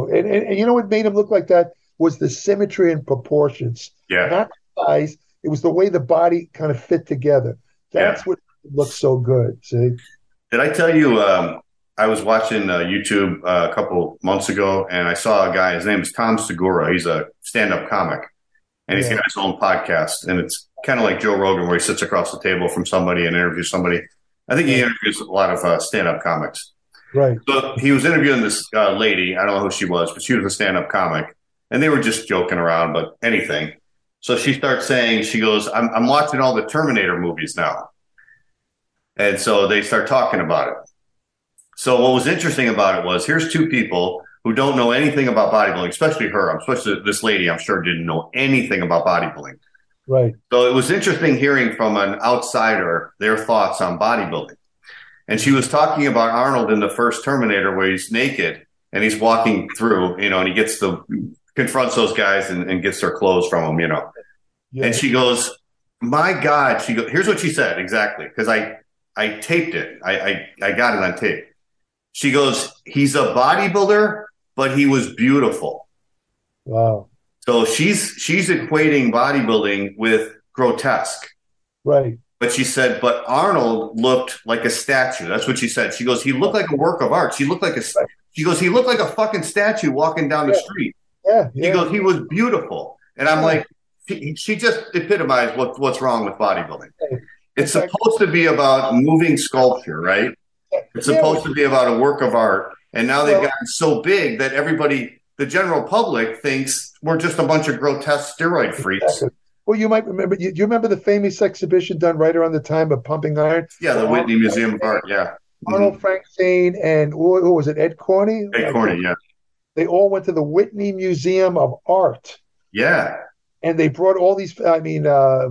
and what made him look like that was the symmetry and proportions. Yeah. Not the size. It was the way the body kind of fit together. That's what looked so good. See? Did I tell you, I was watching YouTube a couple months ago, and I saw a guy, his name is Tom Segura. He's a stand-up comic, and he's got his own podcast, and it's kind of like Joe Rogan, where he sits across the table from somebody and interviews somebody. I think he interviews a lot of stand-up comics. Right. So he was interviewing this lady. I don't know who she was, but she was a stand-up comic, and they were just joking around, but anything. So she starts saying, she goes, I'm watching all the Terminator movies now. And so they start talking about it. So what was interesting about it was, here's two people who don't know anything about bodybuilding, especially her. Especially this lady, I'm sure, didn't know anything about bodybuilding. Right. So it was interesting hearing from an outsider their thoughts on bodybuilding. And she was talking about Arnold in the first Terminator, where he's naked and he's walking through, and he confronts those guys and gets their clothes from them, Yeah. And she goes, my God, here's what she said exactly, because I taped it. I got it on tape. She goes, he's a bodybuilder, but he was beautiful. Wow. So she's equating bodybuilding with grotesque. Right. But she said, but Arnold looked like a statue. That's what she said. She goes, he looked like a work of art. She goes, he looked like a fucking statue walking down the street. Yeah. She goes, he was beautiful. And I'm like, she just epitomized what's wrong with bodybuilding. It's supposed to be about moving sculpture, right? It's supposed to be about a work of art. And now they've gotten so big that everybody, the general public, thinks we're just a bunch of grotesque steroid freaks. Exactly. Well, you might remember. Do you remember the famous exhibition done right around the time of Pumping Iron? Yeah, the Whitney Museum of Art. Yeah, Arnold Frank Zane and who was it? Ed Corney. Ed Corney. Yeah. They all went to the Whitney Museum of Art. Yeah. And they brought all these. I mean,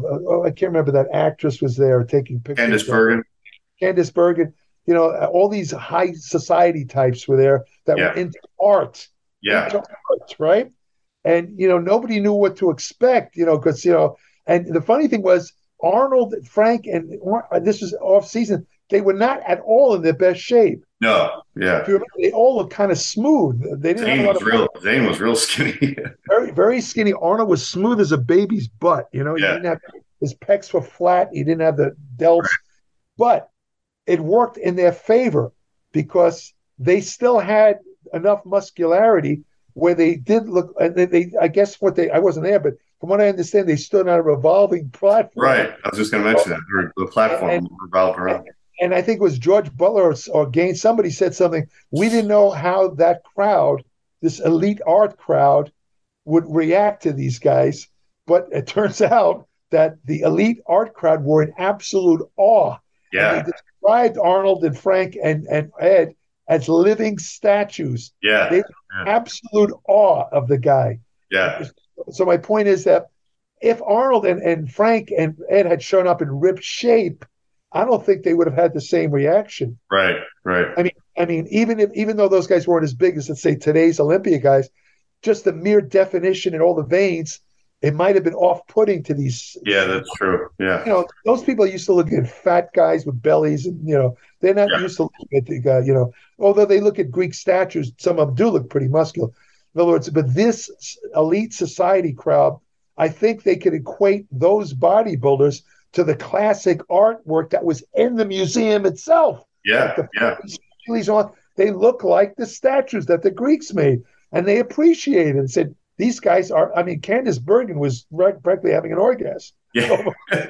I can't remember that actress was there taking pictures. Candice Bergen. All these high society types were there that were into art. Yeah. Into art, right? And, nobody knew what to expect, because, and the funny thing was Arnold, Frank, and this was off season. They were not at all in their best shape. No. Yeah. If you remember, they all looked kind of smooth. They didn't have a lot of Zane was real skinny. Very, very skinny. Arnold was smooth as a baby's butt. He didn't have, his pecs were flat. He didn't have the delts, right. But it worked in their favor because they still had enough muscularity where they did look, I guess I wasn't there, but from what I understand, they stood on a revolving platform. Right. I was just going to mention that. The platform revolved around. And I think it was George Butler or Gaines, somebody said something. We didn't know how that crowd, this elite art crowd, would react to these guys. But it turns out that the elite art crowd were in absolute awe. Yeah. And they described Arnold and Frank and Ed as living statues. Yeah. They were absolute awe of the guy. Yeah. So my point is that if Arnold and Frank and Ed had shown up in ripped shape, I don't think they would have had the same reaction. Right. I mean, even though those guys weren't as big as, let's say, today's Olympia guys, just the mere definition and all the veins, it might have been off-putting to these. Yeah, that's true. Yeah. You know, those people used to look at fat guys with bellies, and they're not used to looking at the guy. Although they look at Greek statues, some of them do look pretty muscular. In other words, but this elite society crowd, I think they could equate those bodybuilders to the classic artwork that was in the museum itself. Yeah, like they look like the statues that the Greeks made, and they appreciated it and said, these guys are, I mean, Candice Bergen was practically having an orgasm. Yeah.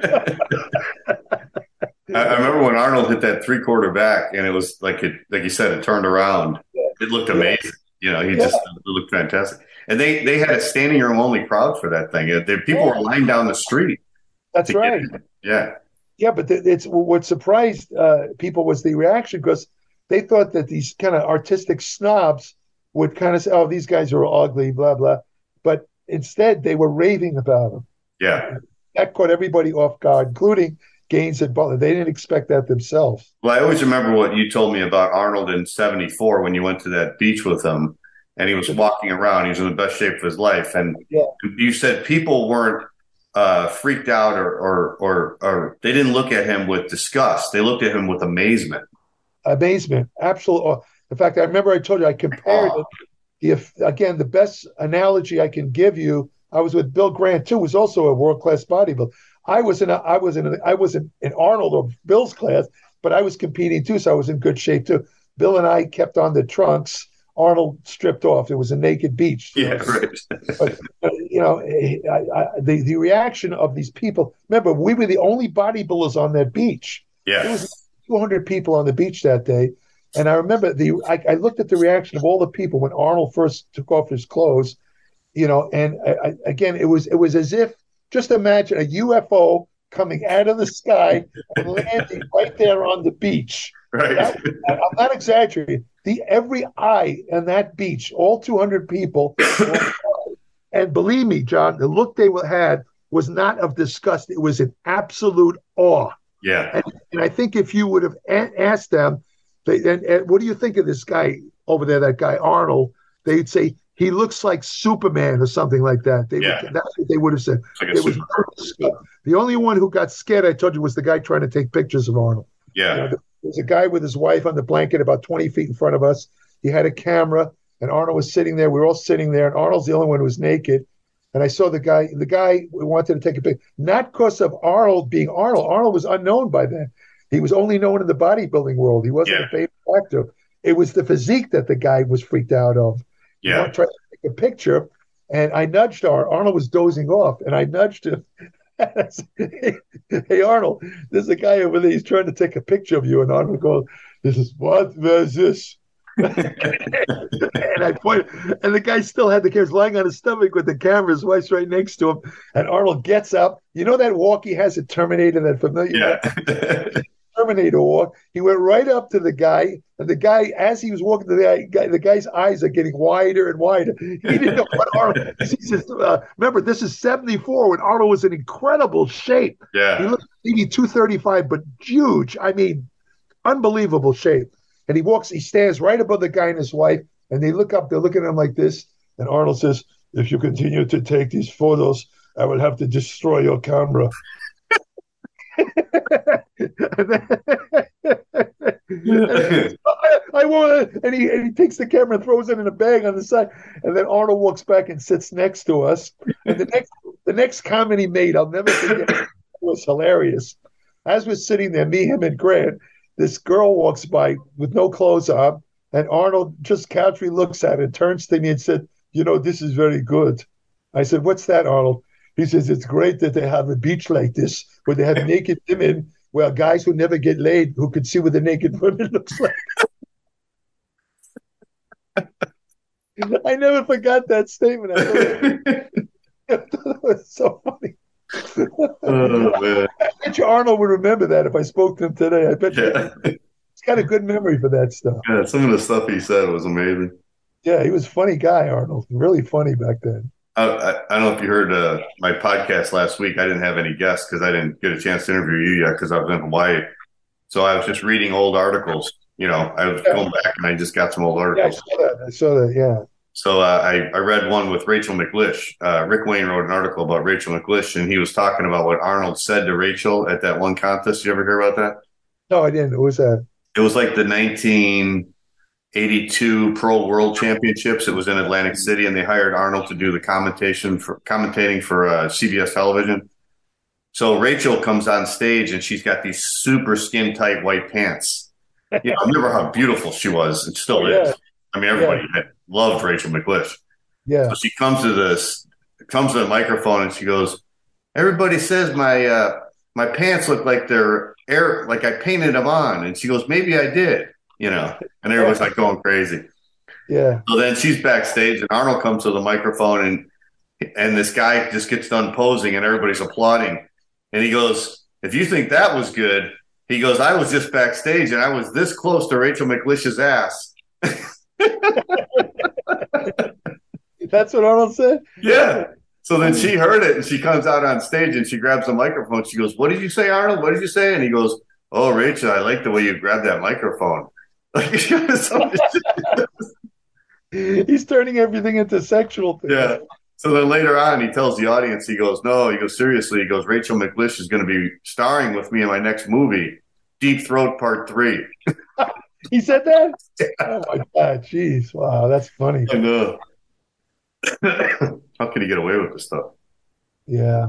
I remember when Arnold hit that 3/4 back, and it was like you said, it turned around. It looked amazing. He just looked fantastic. And they had a standing room only crowd for that thing. People were lined down the street. That's right. Yeah. Yeah, but it's what surprised people was the reaction, because they thought that these kind of artistic snobs would kind of say, "Oh, these guys are ugly," blah blah. But instead, they were raving about them. Yeah, that caught everybody off guard, including Gaines and Butler. They didn't expect that themselves. Well, I always remember what you told me about Arnold in '74 when you went to that beach with him, and he was walking around. He was in the best shape of his life, and you said people weren't freaked out or they didn't look at him with disgust. They looked at him with amazement. Amazement, absolute. In fact, I remember I told you I compared it. Again, the best analogy I can give you, I was with Bill Grant too, who was also a world-class bodybuilder. I wasn't in Arnold or Bill's class, but I was competing too, so I was in good shape too. Bill and I kept on the trunks. Arnold stripped off. It was a naked beach. Right. But the reaction of these people. Remember, we were the only bodybuilders on that beach. Yeah, there was 200 people on the beach that day. And I remember I looked at the reaction of all the people when Arnold first took off his clothes, and again, it was as if, just imagine a UFO coming out of the sky and landing right there on the beach. Right. I'm not exaggerating. Every eye on that beach, all 200 people, and believe me, John, the look they had was not of disgust. It was an absolute awe. Yeah. And I think if you would have asked them, and what do you think of this guy over there, that guy Arnold? They'd say he looks like Superman or something like that. That's what they would have said. The only one who got scared, I told you, was the guy trying to take pictures of Arnold. Yeah. There's a guy with his wife on the blanket about 20 feet in front of us. He had a camera, and Arnold was sitting there. We were all sitting there, and Arnold's the only one who was naked. And I saw the guy wanted to take a picture, not because of Arnold being Arnold. Arnold was unknown by then. He was only known in the bodybuilding world. He wasn't a famous actor. It was the physique that the guy was freaked out of. Yeah. He tried to take a picture, and I nudged Arnold was dozing off, and I nudged him. I said, hey, Arnold, there's a guy over there. He's trying to take a picture of you. And Arnold goes, what was this? And I pointed, and the guy still had the camera, lying on his stomach with the camera. His wife's right next to him. And Arnold gets up. You know that walk he has at Terminator, that familiar Terminator walk? He went right up to the guy, and the guy, as he was walking to the guy's eyes are getting wider and wider. He didn't know what Arnold. He says, remember, this is '74 when Arnold was in incredible shape. Yeah, he looked maybe 235, but huge. I mean, unbelievable shape. And he stands right above the guy and his wife, and they look up. They're looking at him like this. And Arnold says, "If you continue to take these photos, I will have to destroy your camera." I want it. And he takes the camera and throws it in a bag on the side. And then Arnold walks back and sits next to us. And the next comment he made, I'll never forget. It was hilarious. As we're sitting there, me, him, and Grant, this girl walks by with no clothes on, and Arnold just casually looks at it, turns to me and said, "This is very good." I said, "What's that, Arnold?" He says, "It's great that they have a beach like this where they have naked women well, guys who never get laid who could see what the naked woman looks like. I never forgot that statement. I thought it was so funny. Oh, man. I bet you Arnold would remember that if I spoke to him today. I bet Yeah. he's got a good memory for that stuff. Yeah, some of the stuff he said was amazing. Yeah, he was a funny guy, Arnold. Really funny back then. I don't know if you heard my podcast last week. I didn't have any guests because I didn't get a chance to interview you yet because I was in Hawaii. So I was just reading old articles. I was going back and I just got some old articles. Yeah, I saw that. Yeah. So I read one with Rachel McLish. Rick Wayne wrote an article about Rachel McLish, and he was talking about what Arnold said to Rachel at that one contest. You ever hear about that? No, I didn't. What was that? It was like the 1982 Pro World Championships. It was in Atlantic City, and they hired Arnold to do the commentating for CBS television. So Rachel comes on stage, and she's got these super skin tight white pants. Remember how beautiful she was, and still is. I mean, everybody loved Rachel McLish. Yeah. So she comes to the microphone, and she goes, "Everybody says my pants look like they're air, like I painted them on." And she goes, "Maybe I did," and everybody's like going crazy. Yeah. So then she's backstage, and Arnold comes to the microphone, and this guy just gets done posing, and everybody's applauding. And he goes, "If you think that was good," he goes, "I was just backstage, and I was this close to Rachel McLish's ass." That's what Arnold said? Yeah. So then she heard it, and she comes out on stage, and she grabs the microphone. She goes, "What did you say, Arnold? What did you say?" And he goes, "Oh, Rachel, I like the way you grabbed that microphone." He's turning everything into sexual things. Yeah. So then later on, he tells the audience, he goes, "No," he goes, "seriously," he goes, "Rachel McLish is going to be starring with me in my next movie, Deep Throat Part 3. He said that? Oh, my God. Jeez. Wow. That's funny. I know. How can he get away with this stuff? Yeah.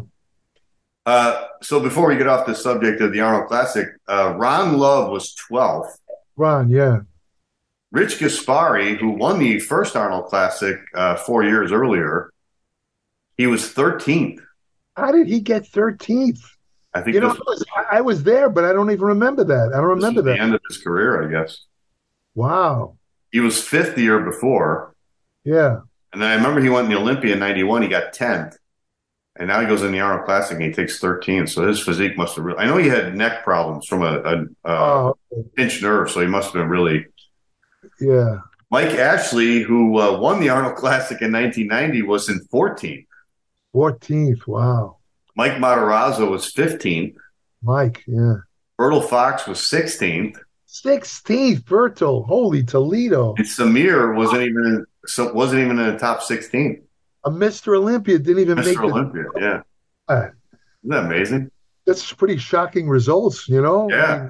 So before we get off the subject of the Arnold Classic, Ron Love was 12th. Ron, yeah. Rich Gaspari, who won the first Arnold Classic 4 years earlier, he was 13th. How did he get 13th? I think I was there, but I don't even remember that. I don't remember that. The end of his career, I guess. Wow. He was 5th the year before. Yeah. And then I remember he went in the Olympia in 91. He got 10th. And now he goes in the Arnold Classic and he takes 13th. So his physique must have really – I know he had neck problems from a pinched nerve, so he must have been really – Yeah. Mike Ashley, who won the Arnold Classic in 1990, was in 14th. 14th. Wow. Mike Matarazzo was 15th. Mike, yeah. Bertil Fox was 16th. 16th, Bertil. Holy Toledo. And Samir wasn't even in the top 16. A Mr. Olympia didn't even make Mr. Olympia, yeah. Isn't that amazing? That's pretty shocking results, Yeah.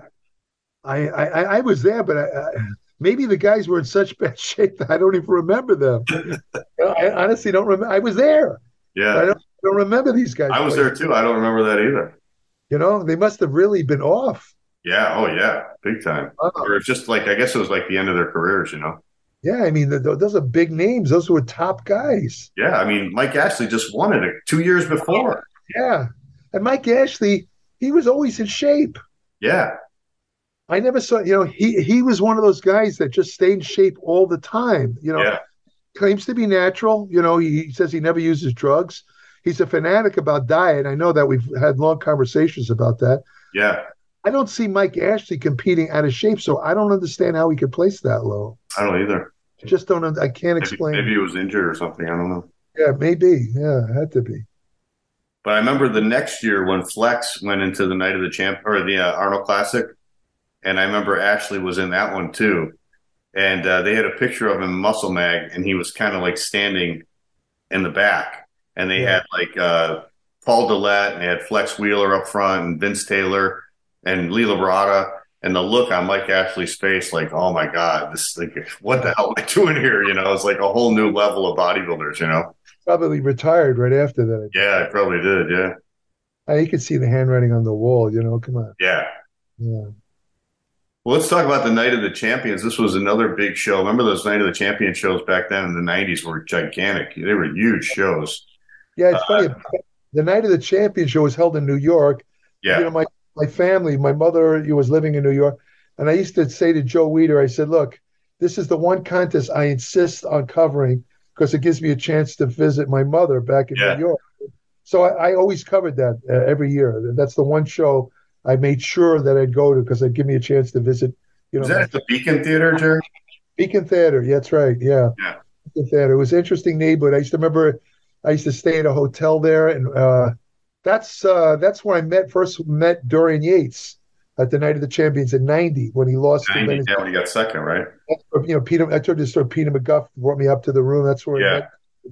I was there, but maybe the guys were in such bad shape that I don't even remember them. I honestly don't remember. I was there. Yeah. I don't remember these guys. I was there too. I don't remember that either. They must have really been off. Yeah. Oh, yeah. Big time. Or it's just like, I guess it was like the end of their careers, Yeah. I mean, those are big names. Those were top guys. Yeah. I mean, Mike Ashley just won it 2 years before. Yeah. And Mike Ashley, he was always in shape. Yeah. I never saw, he was one of those guys that just stayed in shape all the time, Yeah. Claims to be natural. He says he never uses drugs. He's a fanatic about diet. I know that we've had long conversations about that. Yeah. I don't see Mike Ashley competing out of shape, so I don't understand how he could place that low. I don't either. I just don't. I can't explain. Maybe he was injured or something. I don't know. Yeah, maybe. Yeah, it had to be. But I remember the next year when Flex went into the night of the champ or the Arnold Classic, and I remember Ashley was in that one too. And they had a picture of him in Muscle Mag, and he was kind of like standing in the back. And they had like Paul Dillette, and they had Flex Wheeler up front, and Vince Taylor, and Lee Labrada. And the look on Mike Ashley's face, like, oh my God, this like, what the hell am I doing here? It's like a whole new level of bodybuilders, Probably retired right after that. Yeah, I probably did, yeah. You could see the handwriting on the wall, come on. Yeah. Yeah. Well, let's talk about the Night of the Champions. This was another big show. Remember those Night of the Champions shows back then in the 90s were gigantic. They were huge shows. Yeah, it's funny. The Night of the Champions show was held in New York. Yeah. my family, my mother was living in New York, and I used to say to Joe Weider, I said, look, this is the one contest I insist on covering because it gives me a chance to visit my mother back in Yeah. New York. So I always covered that every year. That's the one show I made sure that I'd go to because it'd give me a chance to visit. Was that at the Beacon Theater, Jerry? Beacon Theater. Yeah, that's right. Yeah. Yeah. Beacon Theater. It was an interesting neighborhood. I used to remember I used to stay at a hotel there, and that's where first met Dorian Yates at the Night of the Champions in '90 when he lost to 90, when he got second, right? Peter. I told you the story. Peter McGuff brought me up to the room. That's where I met.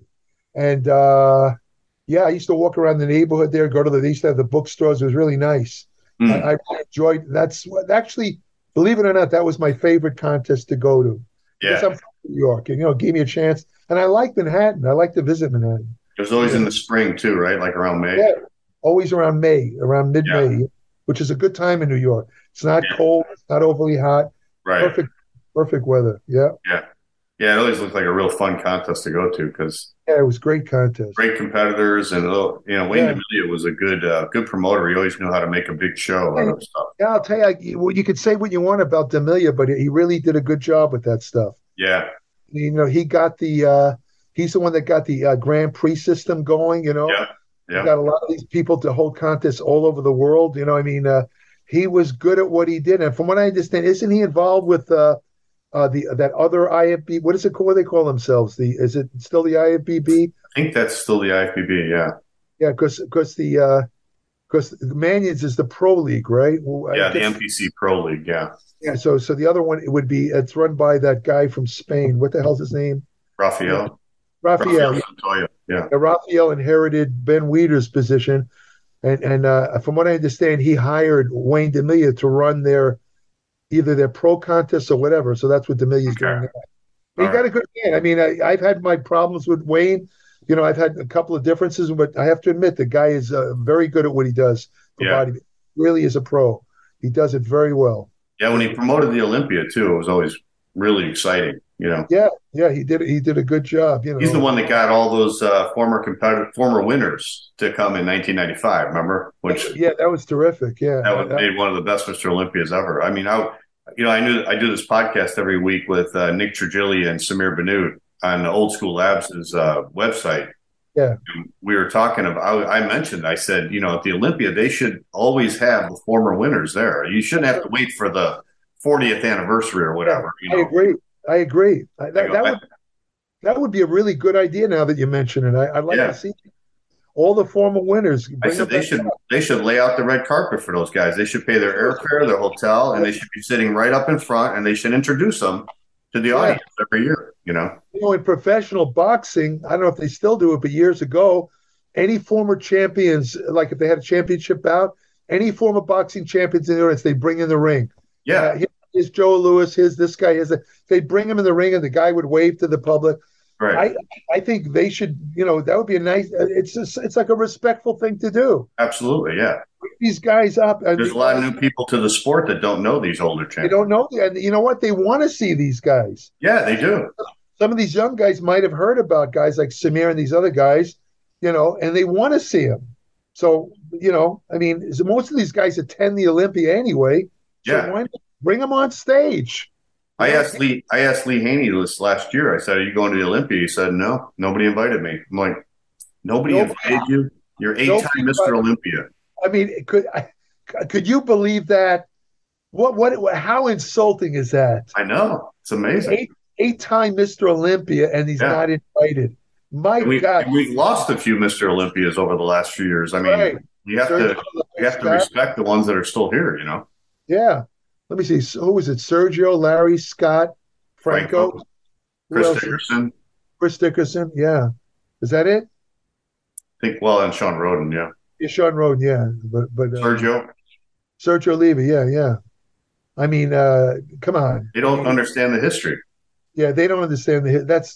And yeah, I used to walk around the neighborhood there. They used to have the bookstores. It was really nice. I really enjoyed. That's what actually, believe it or not, that was my favorite contest to go to. Yeah. Because I'm from New York, and it gave me a chance. And I like Manhattan. I like to visit Manhattan. It was always in the spring too, right? Like around May. Yeah, always around May, around mid-May, which is a good time in New York. It's not cold, it's not overly hot. Right. Perfect weather. Yeah. Yeah. Yeah, it always looked like a real fun contest to go to because it was great contest. Great competitors, and Wayne DeMilia was a good promoter. He always knew how to make a big show out of stuff. Yeah, I'll tell you, you could say what you want about DeMilia, but he really did a good job with that stuff. Yeah. He got he's the one that got the Grand Prix system going. Yeah. He got a lot of these people to hold contests all over the world. He was good at what he did, and from what I understand, isn't he involved with that other IFB? What is it called? What do they call themselves? Is it still the IFBB? I think that's still the IFBB. Yeah. Yeah, because the Manions is the Pro League, right? Yeah, the MPC Pro League. Yeah. Yeah. So the other one it's run by that guy from Spain. What the hell's his name? Rafael. Rafael. Yeah. Rafael inherited Ben Weider's position, and from what I understand, he hired Wayne DeMilia to run either their pro contest or whatever. So that's what DeMilia's doing now. He got a good man. I mean, I've had my problems with Wayne. I've had a couple of differences, but I have to admit the guy is very good at what he does for bodybuilding. Really is a pro. He does it very well. Yeah, when he promoted the Olympia too, it was always really exciting. Yeah, he did a good job. He's the one that got all those former winners to come in 1995. Remember? That was terrific. Yeah, that made one of the best Mr. Olympias ever. I mean, I do this podcast every week with Nick Trigili and Samir Banout on Old School Labs' website. Yeah, and we were talking about. I said, at the Olympia, they should always have the former winners there. You shouldn't have to wait for the 40th anniversary or whatever. I agree. That would be a really good idea now that you mention it. I'd like to see all the former winners. I said they should lay out the red carpet for those guys. They should pay their airfare, their hotel, and they should be sitting right up in front, and they should introduce them to the audience every year. In professional boxing, I don't know if they still do it, but years ago, any former champions, like if they had a championship bout, any former boxing champions in the audience, they bring in the ring. Yeah. Here's Joe Louis. Here's this guy. They bring him in the ring, and the guy would wave to the public. Right. I think they should. That would be a nice. It's like a respectful thing to do. Absolutely, yeah. Bring these guys up. There's a lot of new people to the sport that don't know these older champions. They don't know, and you know what? They want to see these guys. Yeah, they do. Some of these young guys might have heard about guys like Samir and these other guys, and they want to see them. So, I mean, most of these guys attend the Olympia anyway. So why not bring them on stage? I asked Lee Haney this last year. I said, "Are you going to the Olympia?" He said, "No, nobody invited me." I'm like, "Nobody invited you? You're 8-time Mr. Olympia." I mean, could you believe that? How insulting is that? I know, it's amazing. 8-time Mr. Olympia, and he's not invited. God, we've lost a few Mr. Olympias over the last few years. I mean, you have to respect the ones that are still here. Yeah. Let me see. Who was it? Sergio, Larry, Scott, Franco, Chris Dickerson. Chris Dickerson. Yeah. Is that it? I think. Well, and Sean Roden. Yeah. Yeah, Sean Roden. Yeah, but Sergio Levy. Yeah. I mean, come on. They don't understand the history. Yeah, they don't understand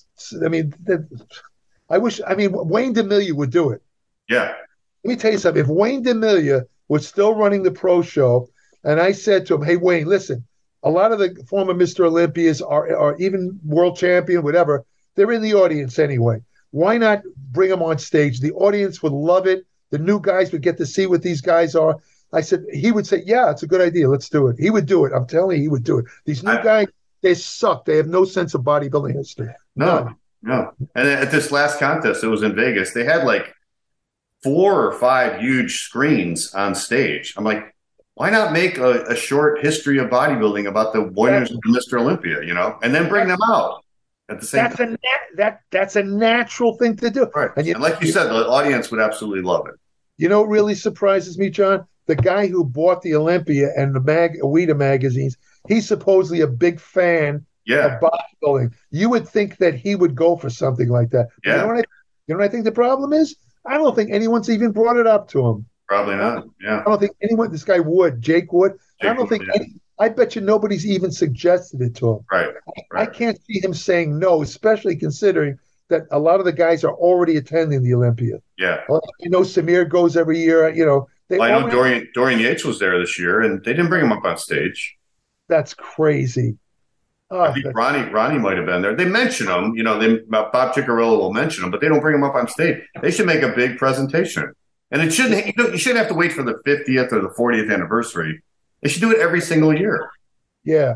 I wish. I mean, Wayne DeMilia would do it. Yeah. Let me tell you something. If Wayne DeMilia was still running the pro show, and I said to him, "Hey, Wayne, listen, a lot of the former Mr. Olympias are even world champion, whatever. They're in the audience anyway. Why not bring them on stage? The audience would love it. The new guys would get to see what these guys are. I said, he would say, yeah, it's a good idea. Let's do it. He would do it. I'm telling you, he would do it. These new guys, they suck. They have no sense of bodybuilding history. No. And at this last contest, it was in Vegas. They had like 4 or 5 huge screens on stage. I'm like, why not make a short history of bodybuilding about the winners of Mr. Olympia, and then bring them out at the same time? That's a natural thing to do. Right. And like you said, the audience would absolutely love it. You know what really surprises me, John? The guy who bought the Olympia and the Weta magazines, he's supposedly a big fan of bodybuilding. You would think that he would go for something like that. Yeah. You know what I think the problem is? I don't think anyone's even brought it up to him. Probably not. Yeah. I don't think anyone. This guy Wood, Jake Wood. I don't think. I bet you nobody's even suggested it to him. Right. I can't see him saying no, especially considering that a lot of the guys are already attending the Olympia. Yeah. Samir goes every year. I know Dorian Yates was there this year, and they didn't bring him up on stage. That's crazy. I think Ronnie might have been there. They mention him, Bob Ciccarello will mention him, but they don't bring him up on stage. They should make a big presentation. And it shouldn't. You shouldn't have to wait for the 50th or the 40th anniversary. They should do it every single year. Yeah,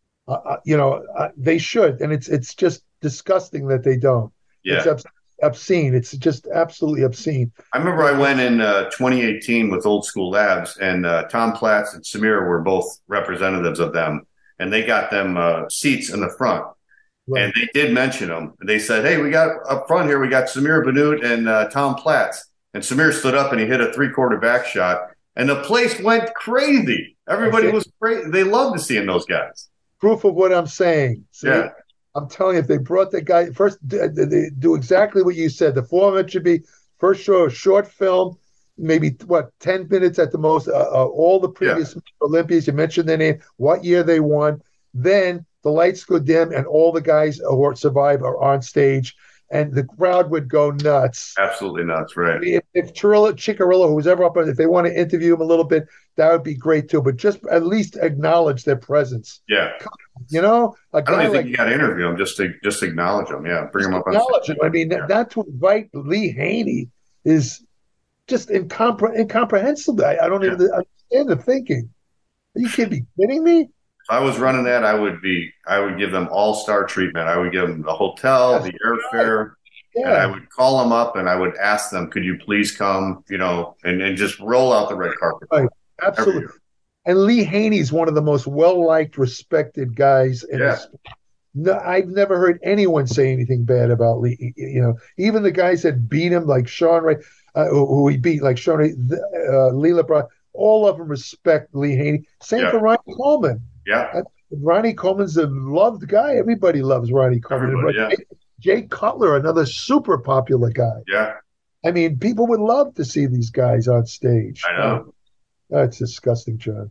they should, and it's just disgusting that they don't. Yeah, it's obscene. It's just absolutely obscene. I remember I went in 2018 with Old School Labs, and Tom Platz and Samir were both representatives of them, and they got them seats in the front. Right. And they did mention them. They said, "Hey, we got up front here. We got Samir Bannout and Tom Platz." And Samir stood up and he hit a 3-quarter back shot, and the place went crazy. Everybody was crazy. They loved to seeing those guys. Proof of what I'm saying. See? Yeah. I'm telling you, if they brought that guy first, they do exactly what you said. The format should be first show a short film, maybe 10 minutes at the most. All the previous Olympians, you mentioned their name, what year they won. Then the lights go dim, and all the guys who survive are on stage. And the crowd would go nuts. Absolutely nuts, right? If Ciccarello, who's ever up, if they want to interview him a little bit, that would be great too. But just at least acknowledge their presence. Yeah. A guy I don't even think you got to interview him. Just acknowledge him. Yeah, bring him up. Acknowledge him. I mean, not to invite Lee Haney is just incomprehensible. I don't even understand the thinking. You can't be kidding me. If I was running that, I would give them all-star treatment. I would give them the hotel, the airfare, and I would call them up and I would ask them, could you please come, and just roll out the red carpet. Right. Absolutely. And Lee Haney's one of the most well-liked, respected guys in this. No, I've never heard anyone say anything bad about Lee. Even the guys that beat him, like Sean Ray, who he beat, like Sean Ray, Lee LeBron, all of them respect Lee Haney. Same for Ronnie Coleman. Yeah. Ronnie Coleman's a loved guy. Everybody loves Ronnie Coleman. Jay Cutler, another super popular guy. Yeah. I mean, people would love to see these guys on stage. I know. That's disgusting, John.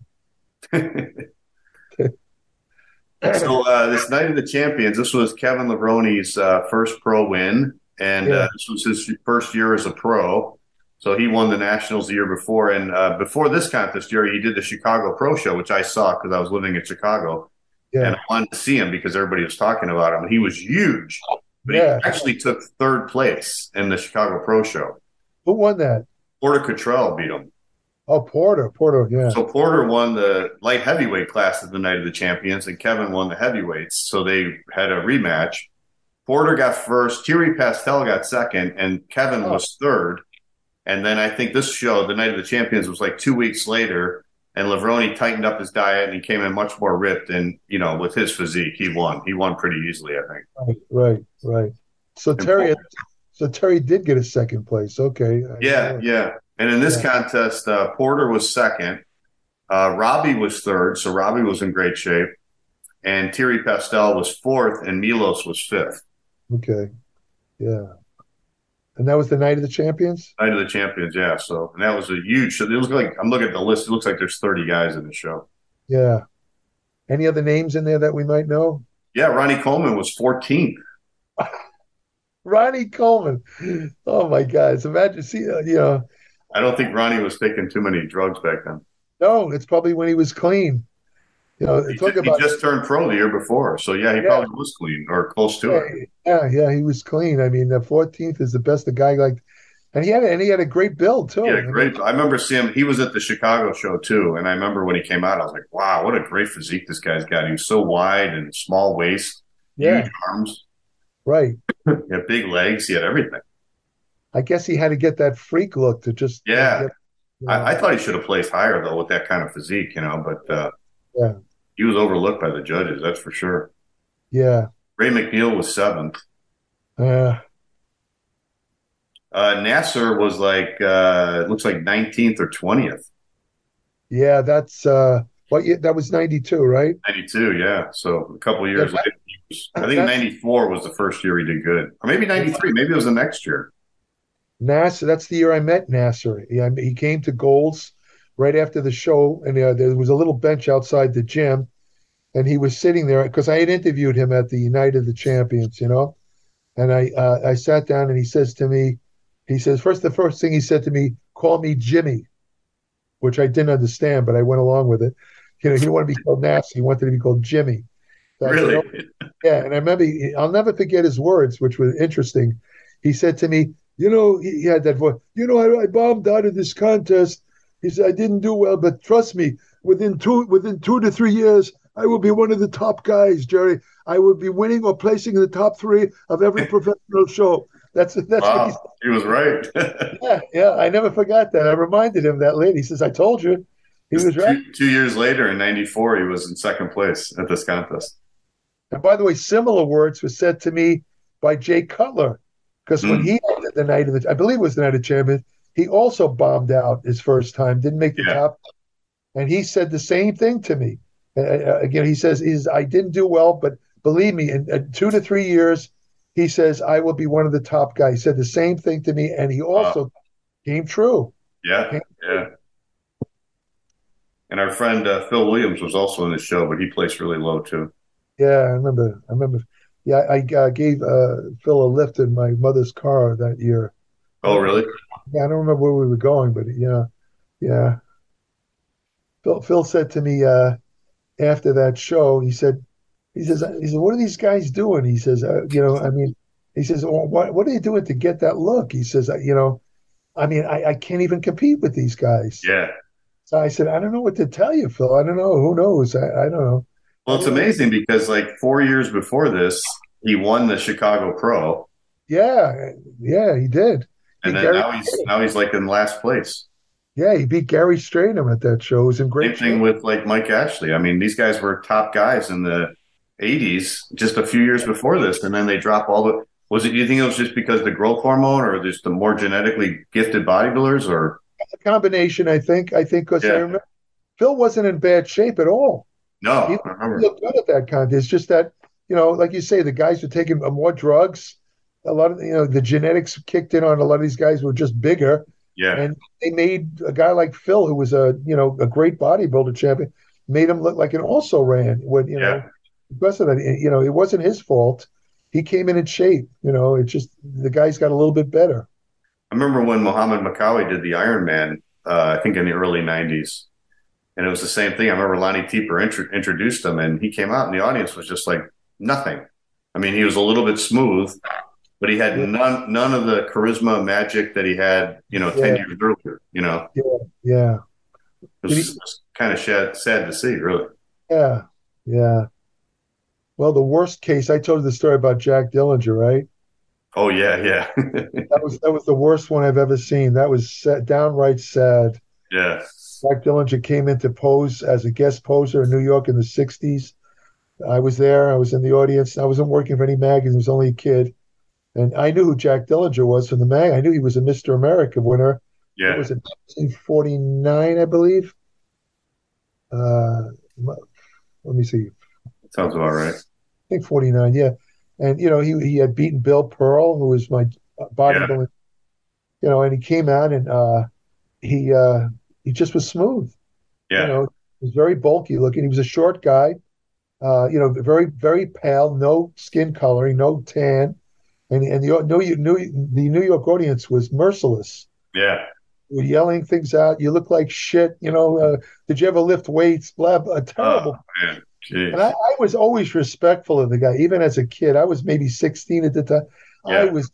So this Night of the Champions, this was Kevin Levroni's first pro win, and this was his first year as a pro. So he won the Nationals the year before. And before this contest year, he did the Chicago Pro Show, which I saw because I was living in Chicago. Yeah. And I wanted to see him because everybody was talking about him. He was huge. But he actually took 3rd place in the Chicago Pro Show. Who won that? Porter Cottrell beat him. Oh, Porter, yeah. So Porter won the light heavyweight class at the Night of the Champions, and Kevin won the heavyweights. So they had a rematch. Porter got first, Thierry Pastel got second, and Kevin was 3rd. And then I think this show, the Night of the Champions, was like 2 weeks later, and Levroni tightened up his diet, and he came in much more ripped. And, with his physique, he won. He won pretty easily, I think. Right. So Terry did get a 2nd place. Okay. Yeah. And in this contest, Porter was 2nd. Robbie was 3rd, so Robbie was in great shape. And Thierry Pastel was 4th, and Milos was 5th. Okay. Yeah. And that was the Night of the Champions? Night of the Champions, yeah. So, and that was a huge show. It looks like, I'm looking at the list, it looks like there's 30 guys in the show. Yeah. Any other names in there that we might know? Yeah, Ronnie Coleman was 14th. Ronnie Coleman. Oh, my God. Imagine, I don't think Ronnie was taking too many drugs back then. No, it's probably when he was clean. He just turned pro the year before. So, he probably was clean or close to it. Yeah, he was clean. I mean, the 14th is the best. The guy And he had a great build too. Yeah, great. I remember seeing him. He was at the Chicago show too, and I remember when he came out, I was like, "Wow, what a great physique this guy's got." He was so wide and small waist, Yeah, huge arms, right. he had big legs. He had everything. I guess he had to get that freak look to just Yeah, get, you know, I thought he should have placed higher though with that kind of physique, but yeah, he was overlooked by the judges. That's for sure. yeah. Ray McNeil was seventh. Uh, Nasser was like it looks like 19th or 20th. yeah, that's that was 92, right? 92, yeah. So a couple of Yeah, years later, I think 94 was the first year he did good. Or maybe 93, maybe it was the next year. Nasser, that's the year I met Nasser. He came to Gold's right after the show, and there was a little bench outside the gym, and he was sitting there because I had interviewed him at the Night of the Champions, and I sat down, and he says to me, the first thing he said to me, call me Jimmy, which I didn't understand, but I went along with it. He didn't want to be called Nasser; he wanted to be called Jimmy. So I said, Really? "Oh." Yeah, and I remember I'll never forget his words, which were interesting. He said to me, he had that voice. I bombed out of this contest. He said I didn't do well, but trust me, within 2 to 3 years, I will be one of the top guys, Jerry. I will be winning or placing in the top three of every professional show. That's what he Wow, said. he was right. Yeah, yeah. I never forgot that. I reminded him that later. He says, "I told you." He was right. 2 years later, in '94, he was in second place at this contest. And by the way, similar words were said to me by Jay Cutler, because when Mm, he had the night of I believe it was the night of champions, he also bombed out his first time, didn't make the yeah. top, and he said the same thing to me. Again, he says, I didn't do well, but believe me, in 2 to 3 years, he says I will be one of the top guys. He said the same thing to me, and he also came true. Yeah. Yeah. And our friend Phil Williams was also in the show, but he placed really low too. Yeah, I remember. Yeah, I gave Phil a lift in my mother's car that year. Oh, really? Yeah, I don't remember where we were going, but yeah, yeah. Phil said to me after that show, he says, what are these guys doing? He says, he says, well, what are they doing to get that look? He says, I can't even compete with these guys. Yeah. So I said, I don't know what to tell you, Phil. I don't know. Who knows? I don't know. Well, it's amazing because like 4 years before this, he won the Chicago Pro, Yeah, yeah, he did. and then now he's like in last place. Yeah, he beat Gary Strainham at that show. It was in Same great thing shape. with like Mike Ashley. I mean, these guys were top guys in the '80s, just a few years before this, and then they drop all the. Was it? You think it was just because the growth hormone, or just the more genetically gifted bodybuilders, or? A combination, I think. Because I Yeah. remember Phil wasn't in bad shape at all. No, He I remember. looked good at that contest. It's just that, like you say, the guys were taking more drugs. A lot of, the genetics kicked in on a lot of these guys who were just bigger. Yeah, And they made a guy like Phil, who was a great bodybuilder champion, made him look like an also ran. yeah. Because of that, it wasn't his fault. He came in shape. It's just the guys got a little bit better. I remember when Muhammad Makawi did the Ironman. I think in the early '90s, and it was the same thing. I remember Lonnie Tieper introduced him, and he came out, and the audience was just like nothing. I mean, he was a little bit smooth, but he had none of the charisma, magic that he had, 10 years earlier. Yeah, It was kind of sad to see, really. yeah, yeah. Well, the worst case, I told you the story about Jack Dillinger, right? Oh yeah, yeah, That was the worst one I've ever seen. That was downright sad. yeah, Jack Dillinger came in to pose as a guest poser in New York in the 60s. I was there. I was in the audience. I wasn't working for any magazine. I was only a kid. And I knew who Jack Dillinger was from the mag. I knew he was a Mr. America winner. yeah. It was in 1949, I believe. Let me see. Sounds about right. I think 49, yeah. And, he had beaten Bill Pearl, who was my bodybuilding, and he came out and he just was smooth. Yeah, He was very bulky looking. He was a short guy, very, very pale, no skin coloring, no tan. And the New York audience was merciless. yeah. They were yelling things out. You look like shit. Did you ever lift weights? Blah, blah. Terrible. Oh man, jeez. And I was always respectful of the guy, even as a kid. I was maybe 16 at the time. I Yeah.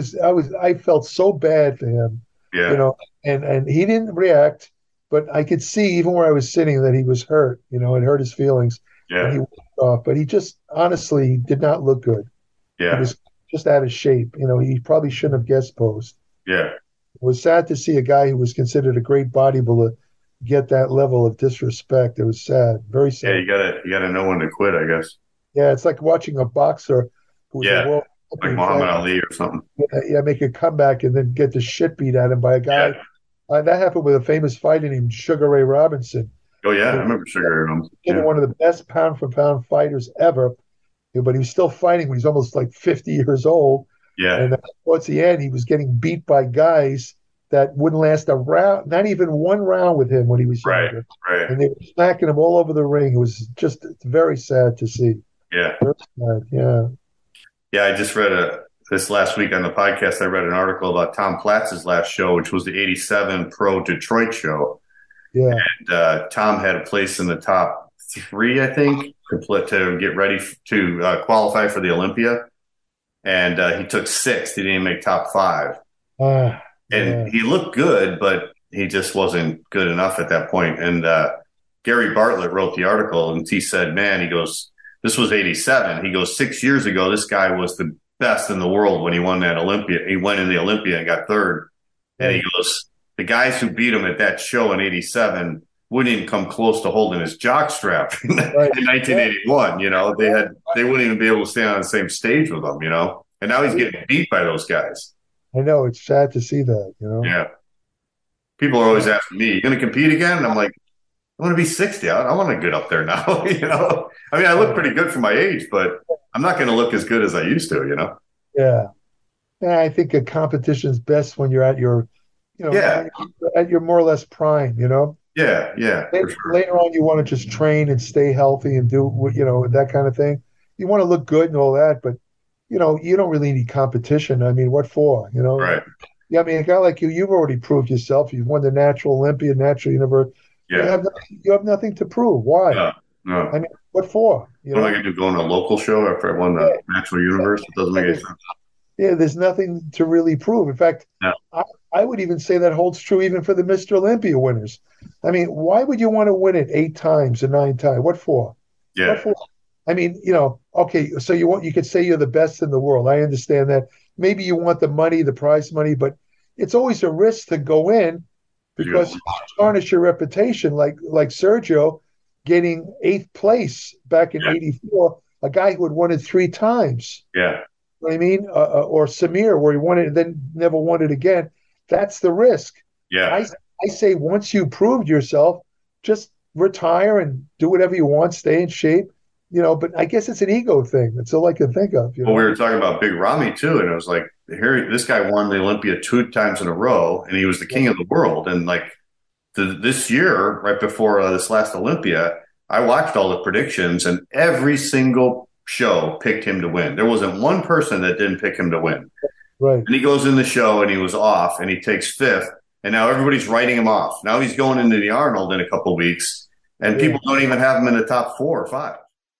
I felt so bad for him, you Yeah. know, and he didn't react, but I could see even where I was sitting that he was hurt, it hurt his feelings, and Yeah. he walked off. But he just honestly did not look good. He Yeah. was just out of shape. He probably shouldn't have guest posed. Yeah. It was sad to see a guy who was considered a great bodybuilder get that level of disrespect. It was sad, very Yeah. sad. You gotta know when to quit, I guess. Yeah, it's like watching a boxer who's a Yeah. world Like champion Muhammad fight, Ali or something. make a comeback and then get the shit beat at him by a guy. Yeah. That happened with a famous fighter named Sugar Ray Robinson. Oh yeah. He I was remember Sugar Ray. Yeah. one of the best pound for pound fighters ever, but he was still fighting when he's almost like 50 years old. Yeah. And towards the end, he was getting beat by guys that wouldn't last a round, not even one round with him when he was Right. younger. Right. And they were smacking him all over the ring. It was just very sad to see. Yeah. Very sad. Yeah. Yeah. I just read this last week on the podcast. I read an article about Tom Platz's last show, which was the '87 Pro Detroit show. Yeah. And Tom had a place in the top 3, I think, to get ready to qualify for the Olympia. And he took 6th. He didn't make top 5. Yeah. And he looked good, but he just wasn't good enough at that point. And Gary Bartlett wrote the article, and he said, man, he goes, this was '87. He goes, 6 years ago, this guy was the best in the world when he won that Olympia. He went in the Olympia and got 3rd. And he goes, the guys who beat him at that show in '87 wouldn't even come close to holding his jock strap in 1981. They wouldn't even be able to stand on the same stage with him, and now he's getting beat by those guys. I know. It's sad to see that, Yeah. People are always asking me, you going to compete again? And I'm like, I want to be 60. I want to get up there now. I mean, I look pretty good for my age, but I'm not going to look as good as I used to, Yeah. Yeah. I think a competition's best when you're at your, Yeah. at your more or less prime, Yeah. Yeah. For sure. Later on, you want to just train and stay healthy and do, that kind of thing. You want to look good and all that, but, you don't really need competition. I mean, what for, Right. Yeah, I mean, a guy like you've already proved yourself. You've won the Natural Olympia, Natural Universe. Yeah. You have nothing to prove. Why? No. I mean, what for? What am I going to do? Go on a local show after I won the Natural Universe? It doesn't make any sense. Yeah, there's nothing to really prove. In fact, No. I would even say that holds true even for the Mr. Olympia winners. I mean, why would you want to win it 8 times or 9 times? What for? Yeah. What for? I mean, okay, so you could say you're the best in the world. I understand that. Maybe you want the money, the prize money, but it's always a risk to go in because you tarnish your reputation, like Sergio getting 8th place back in '84, a guy who had won it 3 times. Yeah. You know what I mean? Or Samir, where he won it and then never won it again. That's the risk. Yeah. I say once you proved yourself, just retire and do whatever you want, stay in shape. But I guess it's an ego thing. That's all I can think of. Well, we were talking about Big Ramy too, and it was like, here, this guy won the Olympia 2 times in a row, and he was the king of the world. And like this year, right before this last Olympia, I watched all the predictions, and every single show picked him to win. There wasn't one person that didn't pick him to win. Right. And he goes in the show, and he was off, and he takes 5th, and now everybody's writing him off. Now he's going into the Arnold in a couple of weeks, and people don't even have him in the top 4 or 5.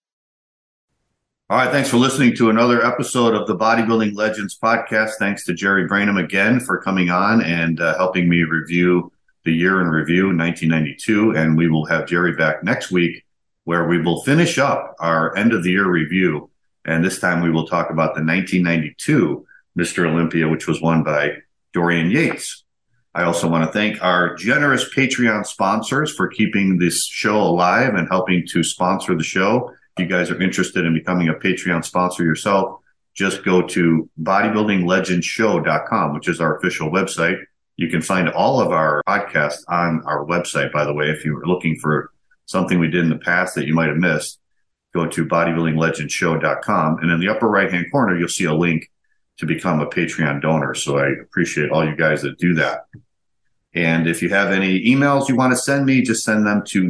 All right, thanks for listening to another episode of the Bodybuilding Legends podcast. Thanks to Jerry Brainham again for coming on and helping me review the year in review, 1992. And we will have Jerry back next week where we will finish up our end of the year review. And this time we will talk about the 1992 Mr. Olympia, which was won by Dorian Yates. I also want to thank our generous Patreon sponsors for keeping this show alive and helping to sponsor the show. If you guys are interested in becoming a Patreon sponsor yourself, just go to bodybuildinglegendshow.com, which is our official website. You can find all of our podcasts on our website, by the way. If you were looking for something we did in the past that you might have missed, go to bodybuildinglegendshow.com. And in the upper right-hand corner, you'll see a link to become a Patreon donor. So I appreciate all you guys that do that. And if you have any emails you want to send me, just send them to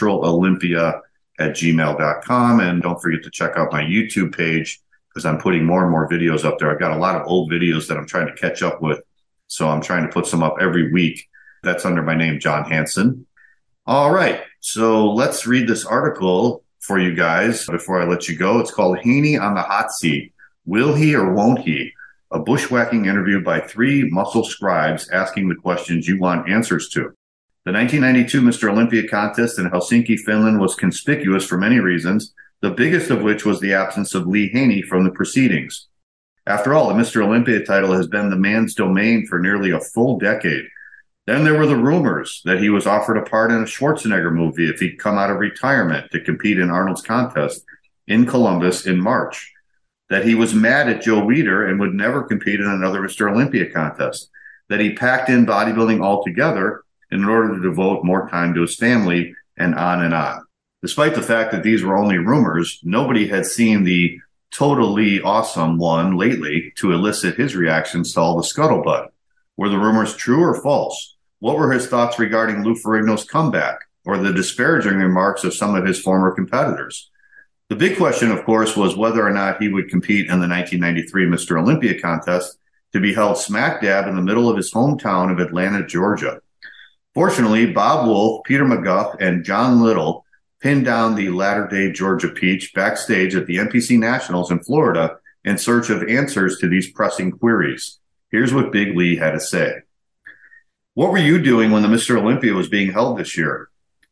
naturalolympia@gmail.com. And don't forget to check out my YouTube page because I'm putting more and more videos up there. I've got a lot of old videos that I'm trying to catch up with. So I'm trying to put some up every week. That's under my name, John Hansen. All right. So let's read this article for you guys before I let you go. It's called Haney on the Hot Seat. Will he or won't he? a bushwhacking interview by three muscle scribes asking the questions you want answers to. The 1992 Mr. Olympia contest in Helsinki, Finland was conspicuous for many reasons, the biggest of which was the absence of Lee Haney from the proceedings. After all, the Mr. Olympia title has been the man's domain for nearly a full decade. Then there were the rumors that he was offered a part in a Schwarzenegger movie if he'd come out of retirement to compete in Arnold's contest in Columbus in March, that he was mad at Joe Weider and would never compete in another Mr. Olympia contest, that he packed in bodybuilding altogether in order to devote more time to his family, and on and on. Despite the fact that these were only rumors, nobody had seen the totally awesome one lately to elicit his reactions to all the scuttlebutt. Were the rumors true or false? What were his thoughts regarding Lou Ferrigno's comeback or the disparaging remarks of some of his former competitors? The big question, of course, was whether or not he would compete in the 1993 Mr. Olympia contest to be held smack dab in the middle of his hometown of Atlanta, Georgia. Fortunately, Bob Wolf, Peter McGuff, and John Little pinned down the latter-day Georgia Peach backstage at the NPC Nationals in Florida in search of answers to these pressing queries. Here's what Big Lee had to say. What were you doing when the Mr. Olympia was being held this year?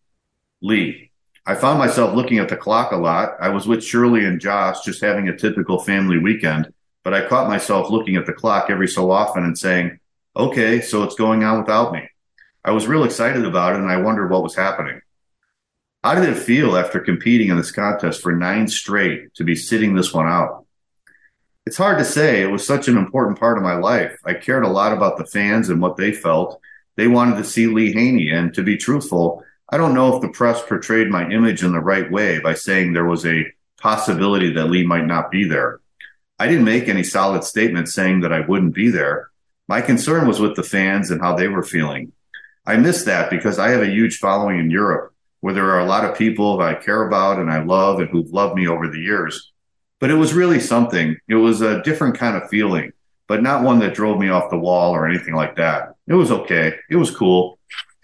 Lee: I found myself looking at the clock a lot. I was with Shirley and Josh just having a typical family weekend, but I caught myself looking at the clock every so often and saying, okay, so it's going on without me. I was real excited about it and I wondered what was happening. How did it feel after competing in this contest for 9 straight to be sitting this one out? It's hard to say. It was such an important part of my life. I cared a lot about the fans and what they felt. They wanted to see Lee Haney, and to be truthful, I don't know if the press portrayed my image in the right way by saying there was a possibility that Lee might not be there. I didn't make any solid statements saying that I wouldn't be there. My concern was with the fans and how they were feeling. I miss that because I have a huge following in Europe, where there are a lot of people that I care about and I love and who've loved me over the years. But it was really something. It was a different kind of feeling, but not one that drove me off the wall or anything like that. It was okay. It was cool.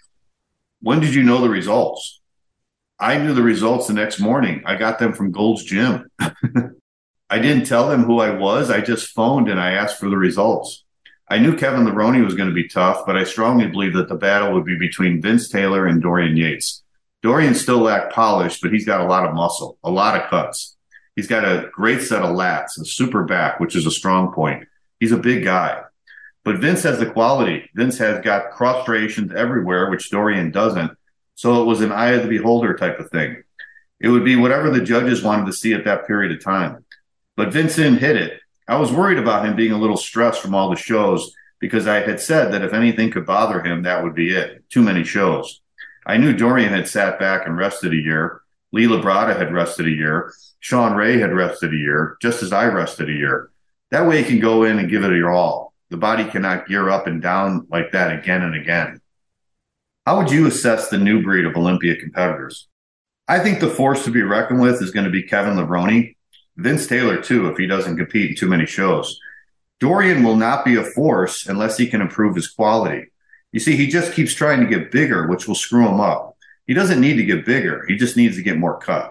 When did you know the results? I knew the results the next morning. I got them from Gold's Gym. I didn't tell them who I was. I just phoned and I asked for the results. I knew Kevin Levrone was going to be tough, but I strongly believe that the battle would be between Vince Taylor and Dorian Yates. Dorian still lacked polish, but he's got a lot of muscle, a lot of cuts. He's got a great set of lats, a super back, which is a strong point. He's a big guy. But Vince has the quality. Vince has got cross striations everywhere, which Dorian doesn't. So it was an eye of the beholder type of thing. It would be whatever the judges wanted to see at that period of time. But Vince didn't hit it. I was worried about him being a little stressed from all the shows because I had said that if anything could bother him, that would be it. Too many shows. I knew Dorian had sat back and rested a year. Lee Labrada had rested a year. Sean Ray had rested a year, just as I rested a year. That way you can go in and give it your all. The body cannot gear up and down like that again and again. How would you assess the new breed of Olympia competitors? I think the force to be reckoned with is going to be Kevin Levrone. Vince Taylor, too, if he doesn't compete in too many shows. Dorian will not be a force unless he can improve his quality. You see, he just keeps trying to get bigger, which will screw him up. He doesn't need to get bigger. He just needs to get more cut.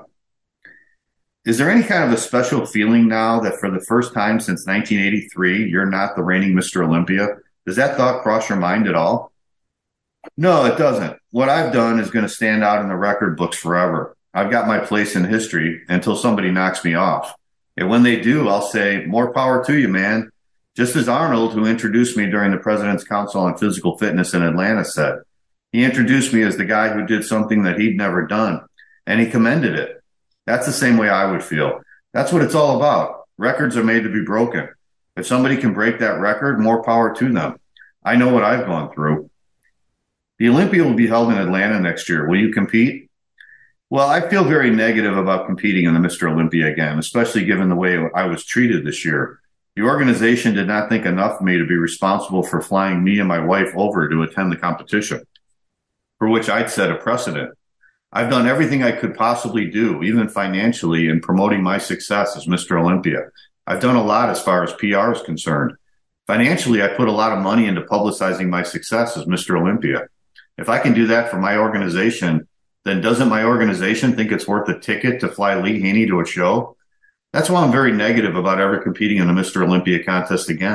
Is there any kind of a special feeling now that for the first time since 1983, you're not the reigning Mr. Olympia? Does that thought cross your mind at all? No, it doesn't. What I've done is going to stand out in the record books forever. I've got my place in history until somebody knocks me off. And when they do, I'll say, more power to you, man. Just as Arnold, who introduced me during the President's Council on Physical Fitness in Atlanta, said. He introduced me as the guy who did something that he'd never done, and he commended it. That's the same way I would feel. That's what it's all about. Records are made to be broken. If somebody can break that record, more power to them. I know what I've gone through. The Olympia will be held in Atlanta next year. Will you compete? Well, I feel very negative about competing in the Mr. Olympia again, especially given the way I was treated this year. The organization did not think enough of me to be responsible for flying me and my wife over to attend the competition, for which I'd set a precedent. I've done everything I could possibly do, even financially, in promoting my success as Mr. Olympia. I've done a lot as far as PR is concerned. Financially, I put a lot of money into publicizing my success as Mr. Olympia. If I can do that for my organization, then doesn't my organization think it's worth a ticket to fly Lee Haney to a show? That's why I'm very negative about ever competing in the Mr. Olympia contest again.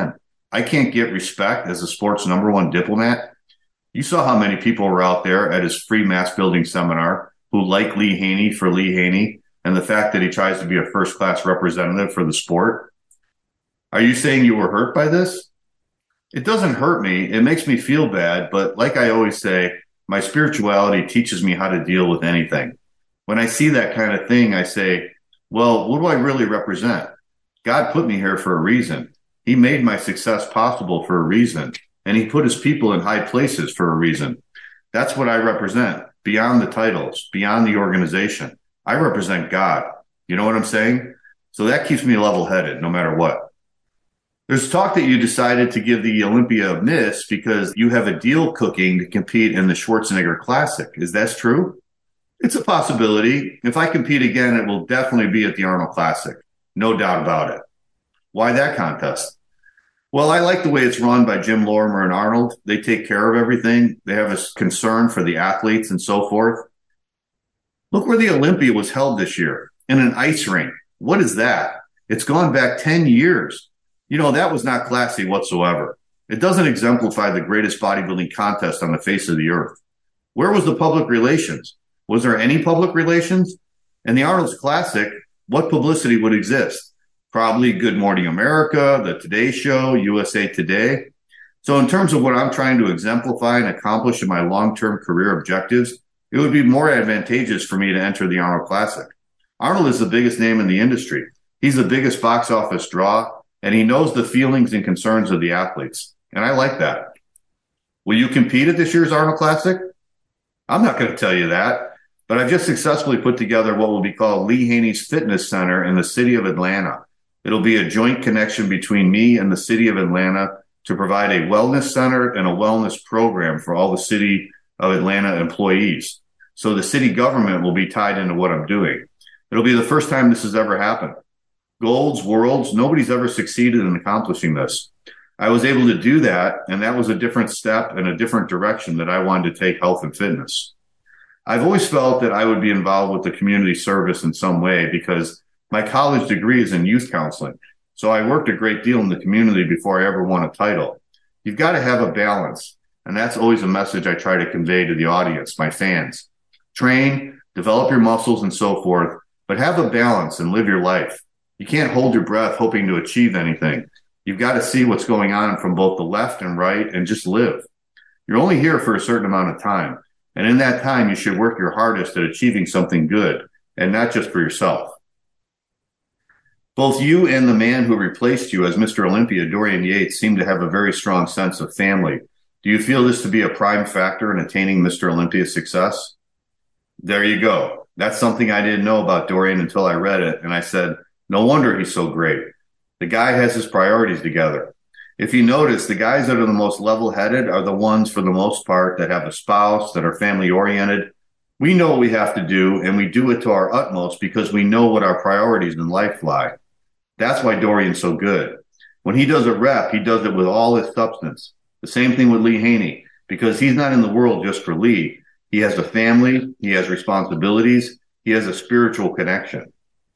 I can't get respect as the sport's number one diplomat. You saw how many people were out there at his free mass building seminar who like Lee Haney for Lee Haney and the fact that he tries to be a first-class representative for the sport. Are you saying you were hurt by this? It doesn't hurt me. It makes me feel bad. But like I always say, my spirituality teaches me how to deal with anything. When I see that kind of thing, I say, well, what do I really represent? God put me here for a reason. He made my success possible for a reason. And he put his people in high places for a reason. That's what I represent, beyond the titles, beyond the organization. I represent God. You know what I'm saying? So that keeps me level-headed no matter what. There's talk that you decided to give the Olympia a miss because you have a deal cooking to compete in the Schwarzenegger Classic. Is that true? It's a possibility. If I compete again, it will definitely be at the Arnold Classic. No doubt about it. Why that contest? Well, I like the way it's run by Jim Lorimer and Arnold. They take care of everything. They have a concern for the athletes and so forth. Look where the Olympia was held this year, in an ice rink. What is that? It's gone back 10 years. You know, that was not classy whatsoever. It doesn't exemplify the greatest bodybuilding contest on the face of the earth. Where was the public relations? Was there any public relations? In the Arnold's Classic, what publicity would exist? Probably Good Morning America, The Today Show, USA Today. So in terms of what I'm trying to exemplify and accomplish in my long-term career objectives, it would be more advantageous for me to enter the Arnold Classic. Arnold is the biggest name in the industry. He's the biggest box office draw, and he knows the feelings and concerns of the athletes. And I like that. Will you compete at this year's Arnold Classic? I'm not going to tell you that, but I've just successfully put together what will be called Lee Haney's Fitness Center in the city of Atlanta. It'll be a joint connection between me and the city of Atlanta to provide a wellness center and a wellness program for all the city of Atlanta employees. So the city government will be tied into what I'm doing. It'll be the first time this has ever happened. Golds, worlds, nobody's ever succeeded in accomplishing this. I was able to do that, and that was a different step and a different direction that I wanted to take health and fitness. I've always felt that I would be involved with the community service in some way because my college degree is in youth counseling. So I worked a great deal in the community before I ever won a title. You've got to have a balance. And that's always a message I try to convey to the audience, my fans. Train, develop your muscles and so forth, but have a balance and live your life. You can't hold your breath hoping to achieve anything. You've got to see what's going on from both the left and right and just live. You're only here for a certain amount of time. And in that time, you should work your hardest at achieving something good and not just for yourself. Both you and the man who replaced you as Mr. Olympia, Dorian Yates, seem to have a very strong sense of family. Do you feel this to be a prime factor in attaining Mr. Olympia's success? There you go. That's something I didn't know about Dorian until I read it. And I said, no wonder he's so great. The guy has his priorities together. If you notice, the guys that are the most level-headed are the ones, for the most part, that have a spouse, that are family-oriented. We know what we have to do, and we do it to our utmost because we know what our priorities in life lie. That's why Dorian's so good. When he does a rep, he does it with all his substance. The same thing with Lee Haney, because he's not in the world just for Lee. He has a family, he has responsibilities, he has a spiritual connection.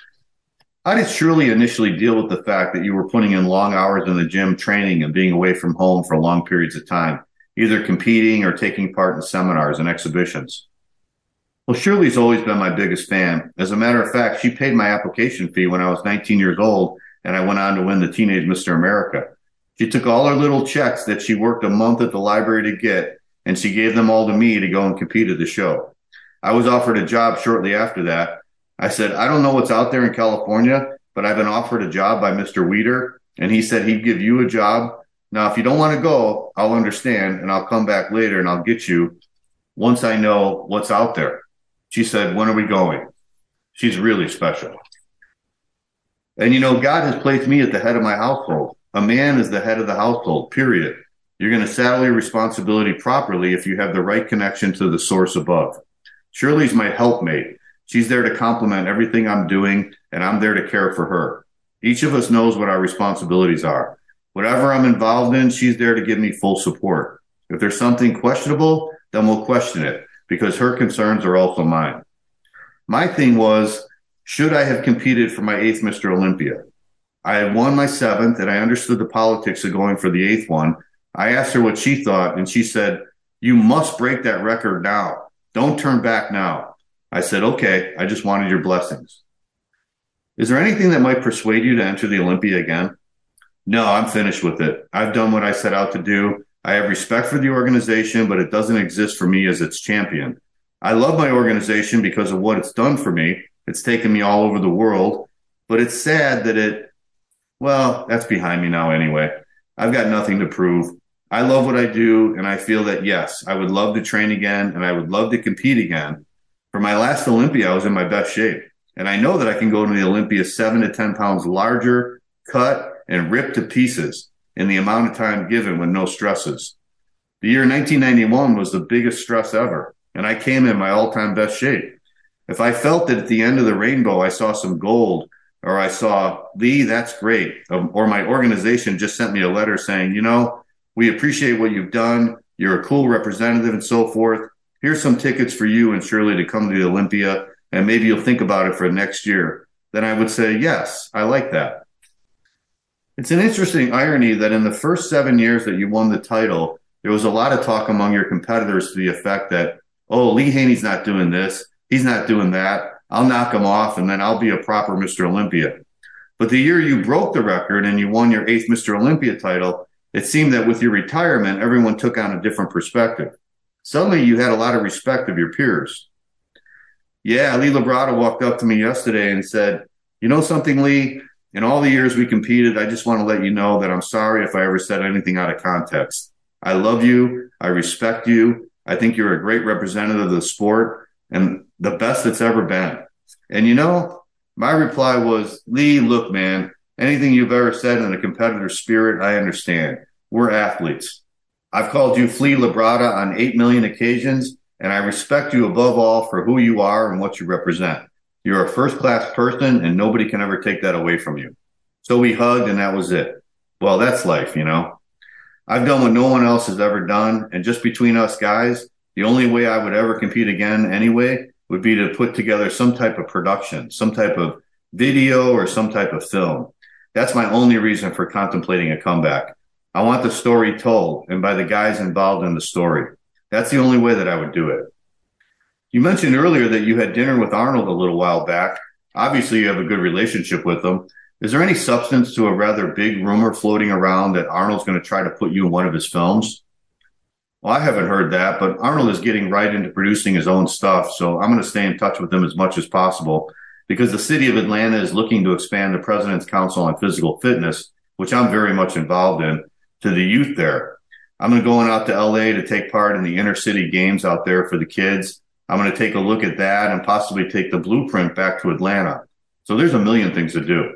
How did Shirley initially deal with the fact that you were putting in long hours in the gym training and being away from home for long periods of time, either competing or taking part in seminars and exhibitions? Well, Shirley's always been my biggest fan. As a matter of fact, she paid my application fee when I was 19 years old and I went on to win the Teenage Mr. America. She took all her little checks that she worked a month at the library to get, and she gave them all to me to go and compete at the show. I was offered a job shortly after that. I said, I don't know what's out there in California, but I've been offered a job by Mr. Weeder, and he said he'd give you a job. Now, if you don't want to go, I'll understand, and I'll come back later and I'll get you once I know what's out there. She said, when are we going? She's really special. And, you know, God has placed me at the head of my household. A man is the head of the household, period. You're going to saddle your responsibility properly if you have the right connection to the source above. Shirley's my helpmate. She's there to complement everything I'm doing, and I'm there to care for her. Each of us knows what our responsibilities are. Whatever I'm involved in, she's there to give me full support. If there's something questionable, then we'll question it, because her concerns are also mine. My thing was, should I have competed for my 8th Mr. Olympia? I had won my 7th, and I understood the politics of going for the 8th one. I asked her what she thought, and she said, "You must break that record now. Don't turn back now." I said, "Okay, I just wanted your blessings." Is there anything that might persuade you to enter the Olympia again? No, I'm finished with it. I've done what I set out to do. I have respect for the organization, but it doesn't exist for me as its champion. I love my organization because of what it's done for me. It's taken me all over the world, but it's sad that well, that's behind me now anyway. I've got nothing to prove. I love what I do, and I feel that, yes, I would love to train again, and I would love to compete again. For my last Olympia, I was in my best shape, and I know that I can go to the Olympia 7 to 10 pounds larger, cut, and ripped to pieces in the amount of time given with no stresses. The year 1991 was the biggest stress ever, and I came in my all-time best shape. If I felt that at the end of the rainbow I saw some gold, or I saw, "Lee, that's great," or my organization just sent me a letter saying, "We appreciate what you've done. You're a cool representative," and so forth. "Here's some tickets for you and Shirley to come to the Olympia, and maybe you'll think about it for next year," then I would say, yes, I like that. It's an interesting irony that in the first 7 years that you won the title, there was a lot of talk among your competitors to the effect that, "Oh, Lee Haney's not doing this. He's not doing that. I'll knock him off, and then I'll be a proper Mr. Olympia." But the year you broke the record and you won your 8th Mr. Olympia title, it seemed that with your retirement, everyone took on a different perspective. Suddenly, you had a lot of respect of your peers. Yeah, Lee Labrada walked up to me yesterday and said, "You know something, Lee? In all the years we competed, I just want to let you know that I'm sorry if I ever said anything out of context. I love you. I respect you. I think you're a great representative of the sport and the best that's ever been." And my reply was, "Lee, look, man, anything you've ever said in a competitive spirit, I understand. We're athletes. I've called you Flea Labrada on 8 million occasions, and I respect you above all for who you are and what you represent. You're a first-class person, and nobody can ever take that away from you." So we hugged, and that was it. Well, that's life, I've done what no one else has ever done, and just between us guys, the only way I would ever compete again anyway would be to put together some type of production, some type of video or some type of film. That's my only reason for contemplating a comeback. I want the story told, and by the guys involved in the story. That's the only way that I would do it. You mentioned earlier that you had dinner with Arnold a little while back. Obviously, you have a good relationship with him. Is there any substance to a rather big rumor floating around that Arnold's going to try to put you in one of his films? Well, I haven't heard that, but Arnold is getting right into producing his own stuff, so I'm going to stay in touch with him as much as possible because the city of Atlanta is looking to expand the President's Council on Physical Fitness, which I'm very much involved in, to the youth there. I'm going to go out to LA to take part in the inner city games out there for the kids. I'm going to take a look at that and possibly take the blueprint back to Atlanta. So there's a million things to do.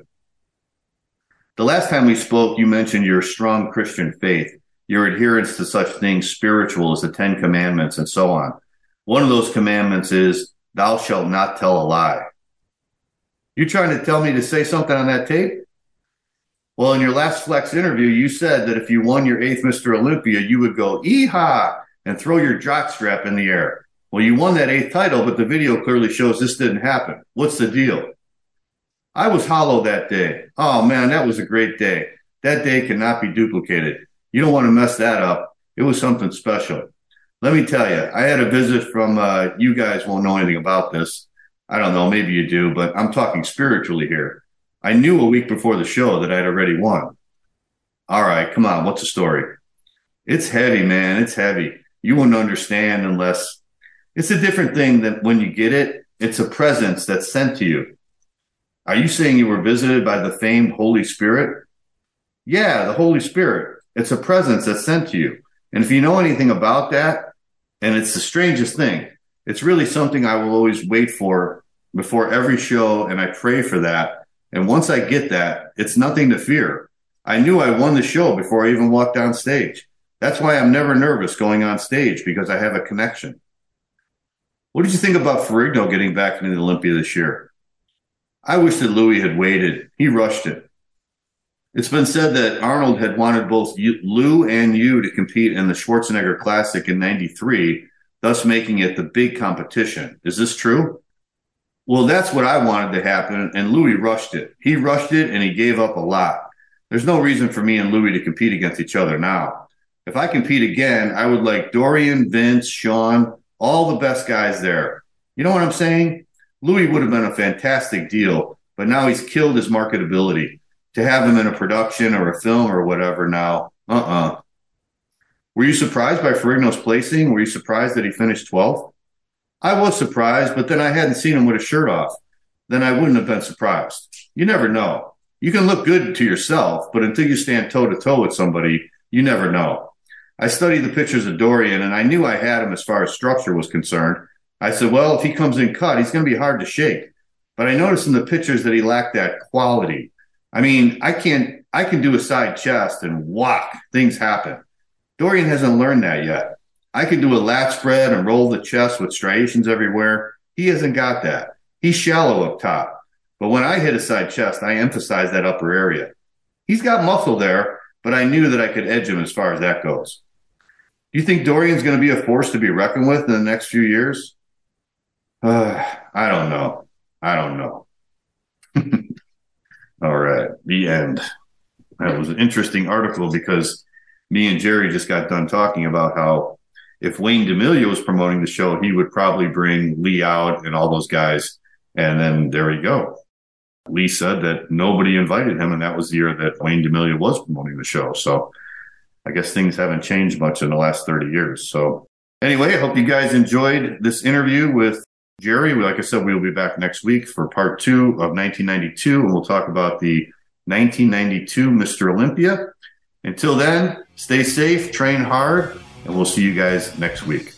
The last time we spoke, you mentioned your strong Christian faith, your adherence to such things spiritual as the 10 Commandments and so on. One of those commandments is, "Thou shalt not tell a lie." You trying to tell me to say something on that tape? Well, in your last Flex interview, you said that if you won your 8th Mr. Olympia, you would go, "Yeehaw," and throw your jockstrap in the air. Well, you won that 8th title, but the video clearly shows this didn't happen. What's the deal? I was hollow that day. Oh, man, that was a great day. That day cannot be duplicated. You don't want to mess that up. It was something special. Let me tell you, I had a visit from, you guys won't know anything about this. I don't know, maybe you do, but I'm talking spiritually here. I knew a week before the show that I'd already won. All right, come on, what's the story? It's heavy, man, it's heavy. You wouldn't understand unless... It's a different thing than when you get it. It's a presence that's sent to you. Are you saying you were visited by the famed Holy Spirit? Yeah, the Holy Spirit. It's a presence that's sent to you. And if you know anything about that, and it's the strangest thing, it's really something I will always wait for before every show, and I pray for that. And once I get that, it's nothing to fear. I knew I won the show before I even walked on stage. That's why I'm never nervous going on stage, because I have a connection. What did you think about Ferrigno getting back into the Olympia this year? I wish that Louis had waited. He rushed it. It's been said that Arnold had wanted both Lou and you to compete in the Schwarzenegger Classic in '93, thus making it the big competition. Is this true? Well, that's what I wanted to happen, and Louis rushed it. He rushed it, and he gave up a lot. There's no reason for me and Louis to compete against each other now. If I compete again, I would like Dorian, Vince, Sean, all the best guys there. You know what I'm saying? Louis would have been a fantastic deal, but now he's killed his marketability. To have him in a production or a film or whatever now, Were you surprised by Ferrigno's placing? Were you surprised that he finished 12th? I was surprised, but then I hadn't seen him with a shirt off. Then I wouldn't have been surprised. You never know. You can look good to yourself, but until you stand toe-to-toe with somebody, you never know. I studied the pictures of Dorian, and I knew I had him as far as structure was concerned. I said, well, if he comes in cut, he's going to be hard to shake. But I noticed in the pictures that he lacked that quality. I mean, I can do a side chest and whack, things happen. Dorian hasn't learned that yet. I can do a lat spread and roll the chest with striations everywhere. He hasn't got that. He's shallow up top. But when I hit a side chest, I emphasize that upper area. He's got muscle there, but I knew that I could edge him as far as that goes. Do you think Dorian's going to be a force to be reckoned with in the next few years? I don't know. All right, the end. That was an interesting article because me and Jerry just got done talking about how if Wayne DeMilio was promoting the show, he would probably bring Lee out and all those guys. And then there we go. Lee said that nobody invited him, and that was the year that Wayne DeMilio was promoting the show. So I guess things haven't changed much in the last 30 years. So anyway, I hope you guys enjoyed this interview with Jerry. Like I said, we'll be back next week for part 2 of 1992, and we'll talk about the 1992 Mr. Olympia. Until then, stay safe, train hard, and we'll see you guys next week.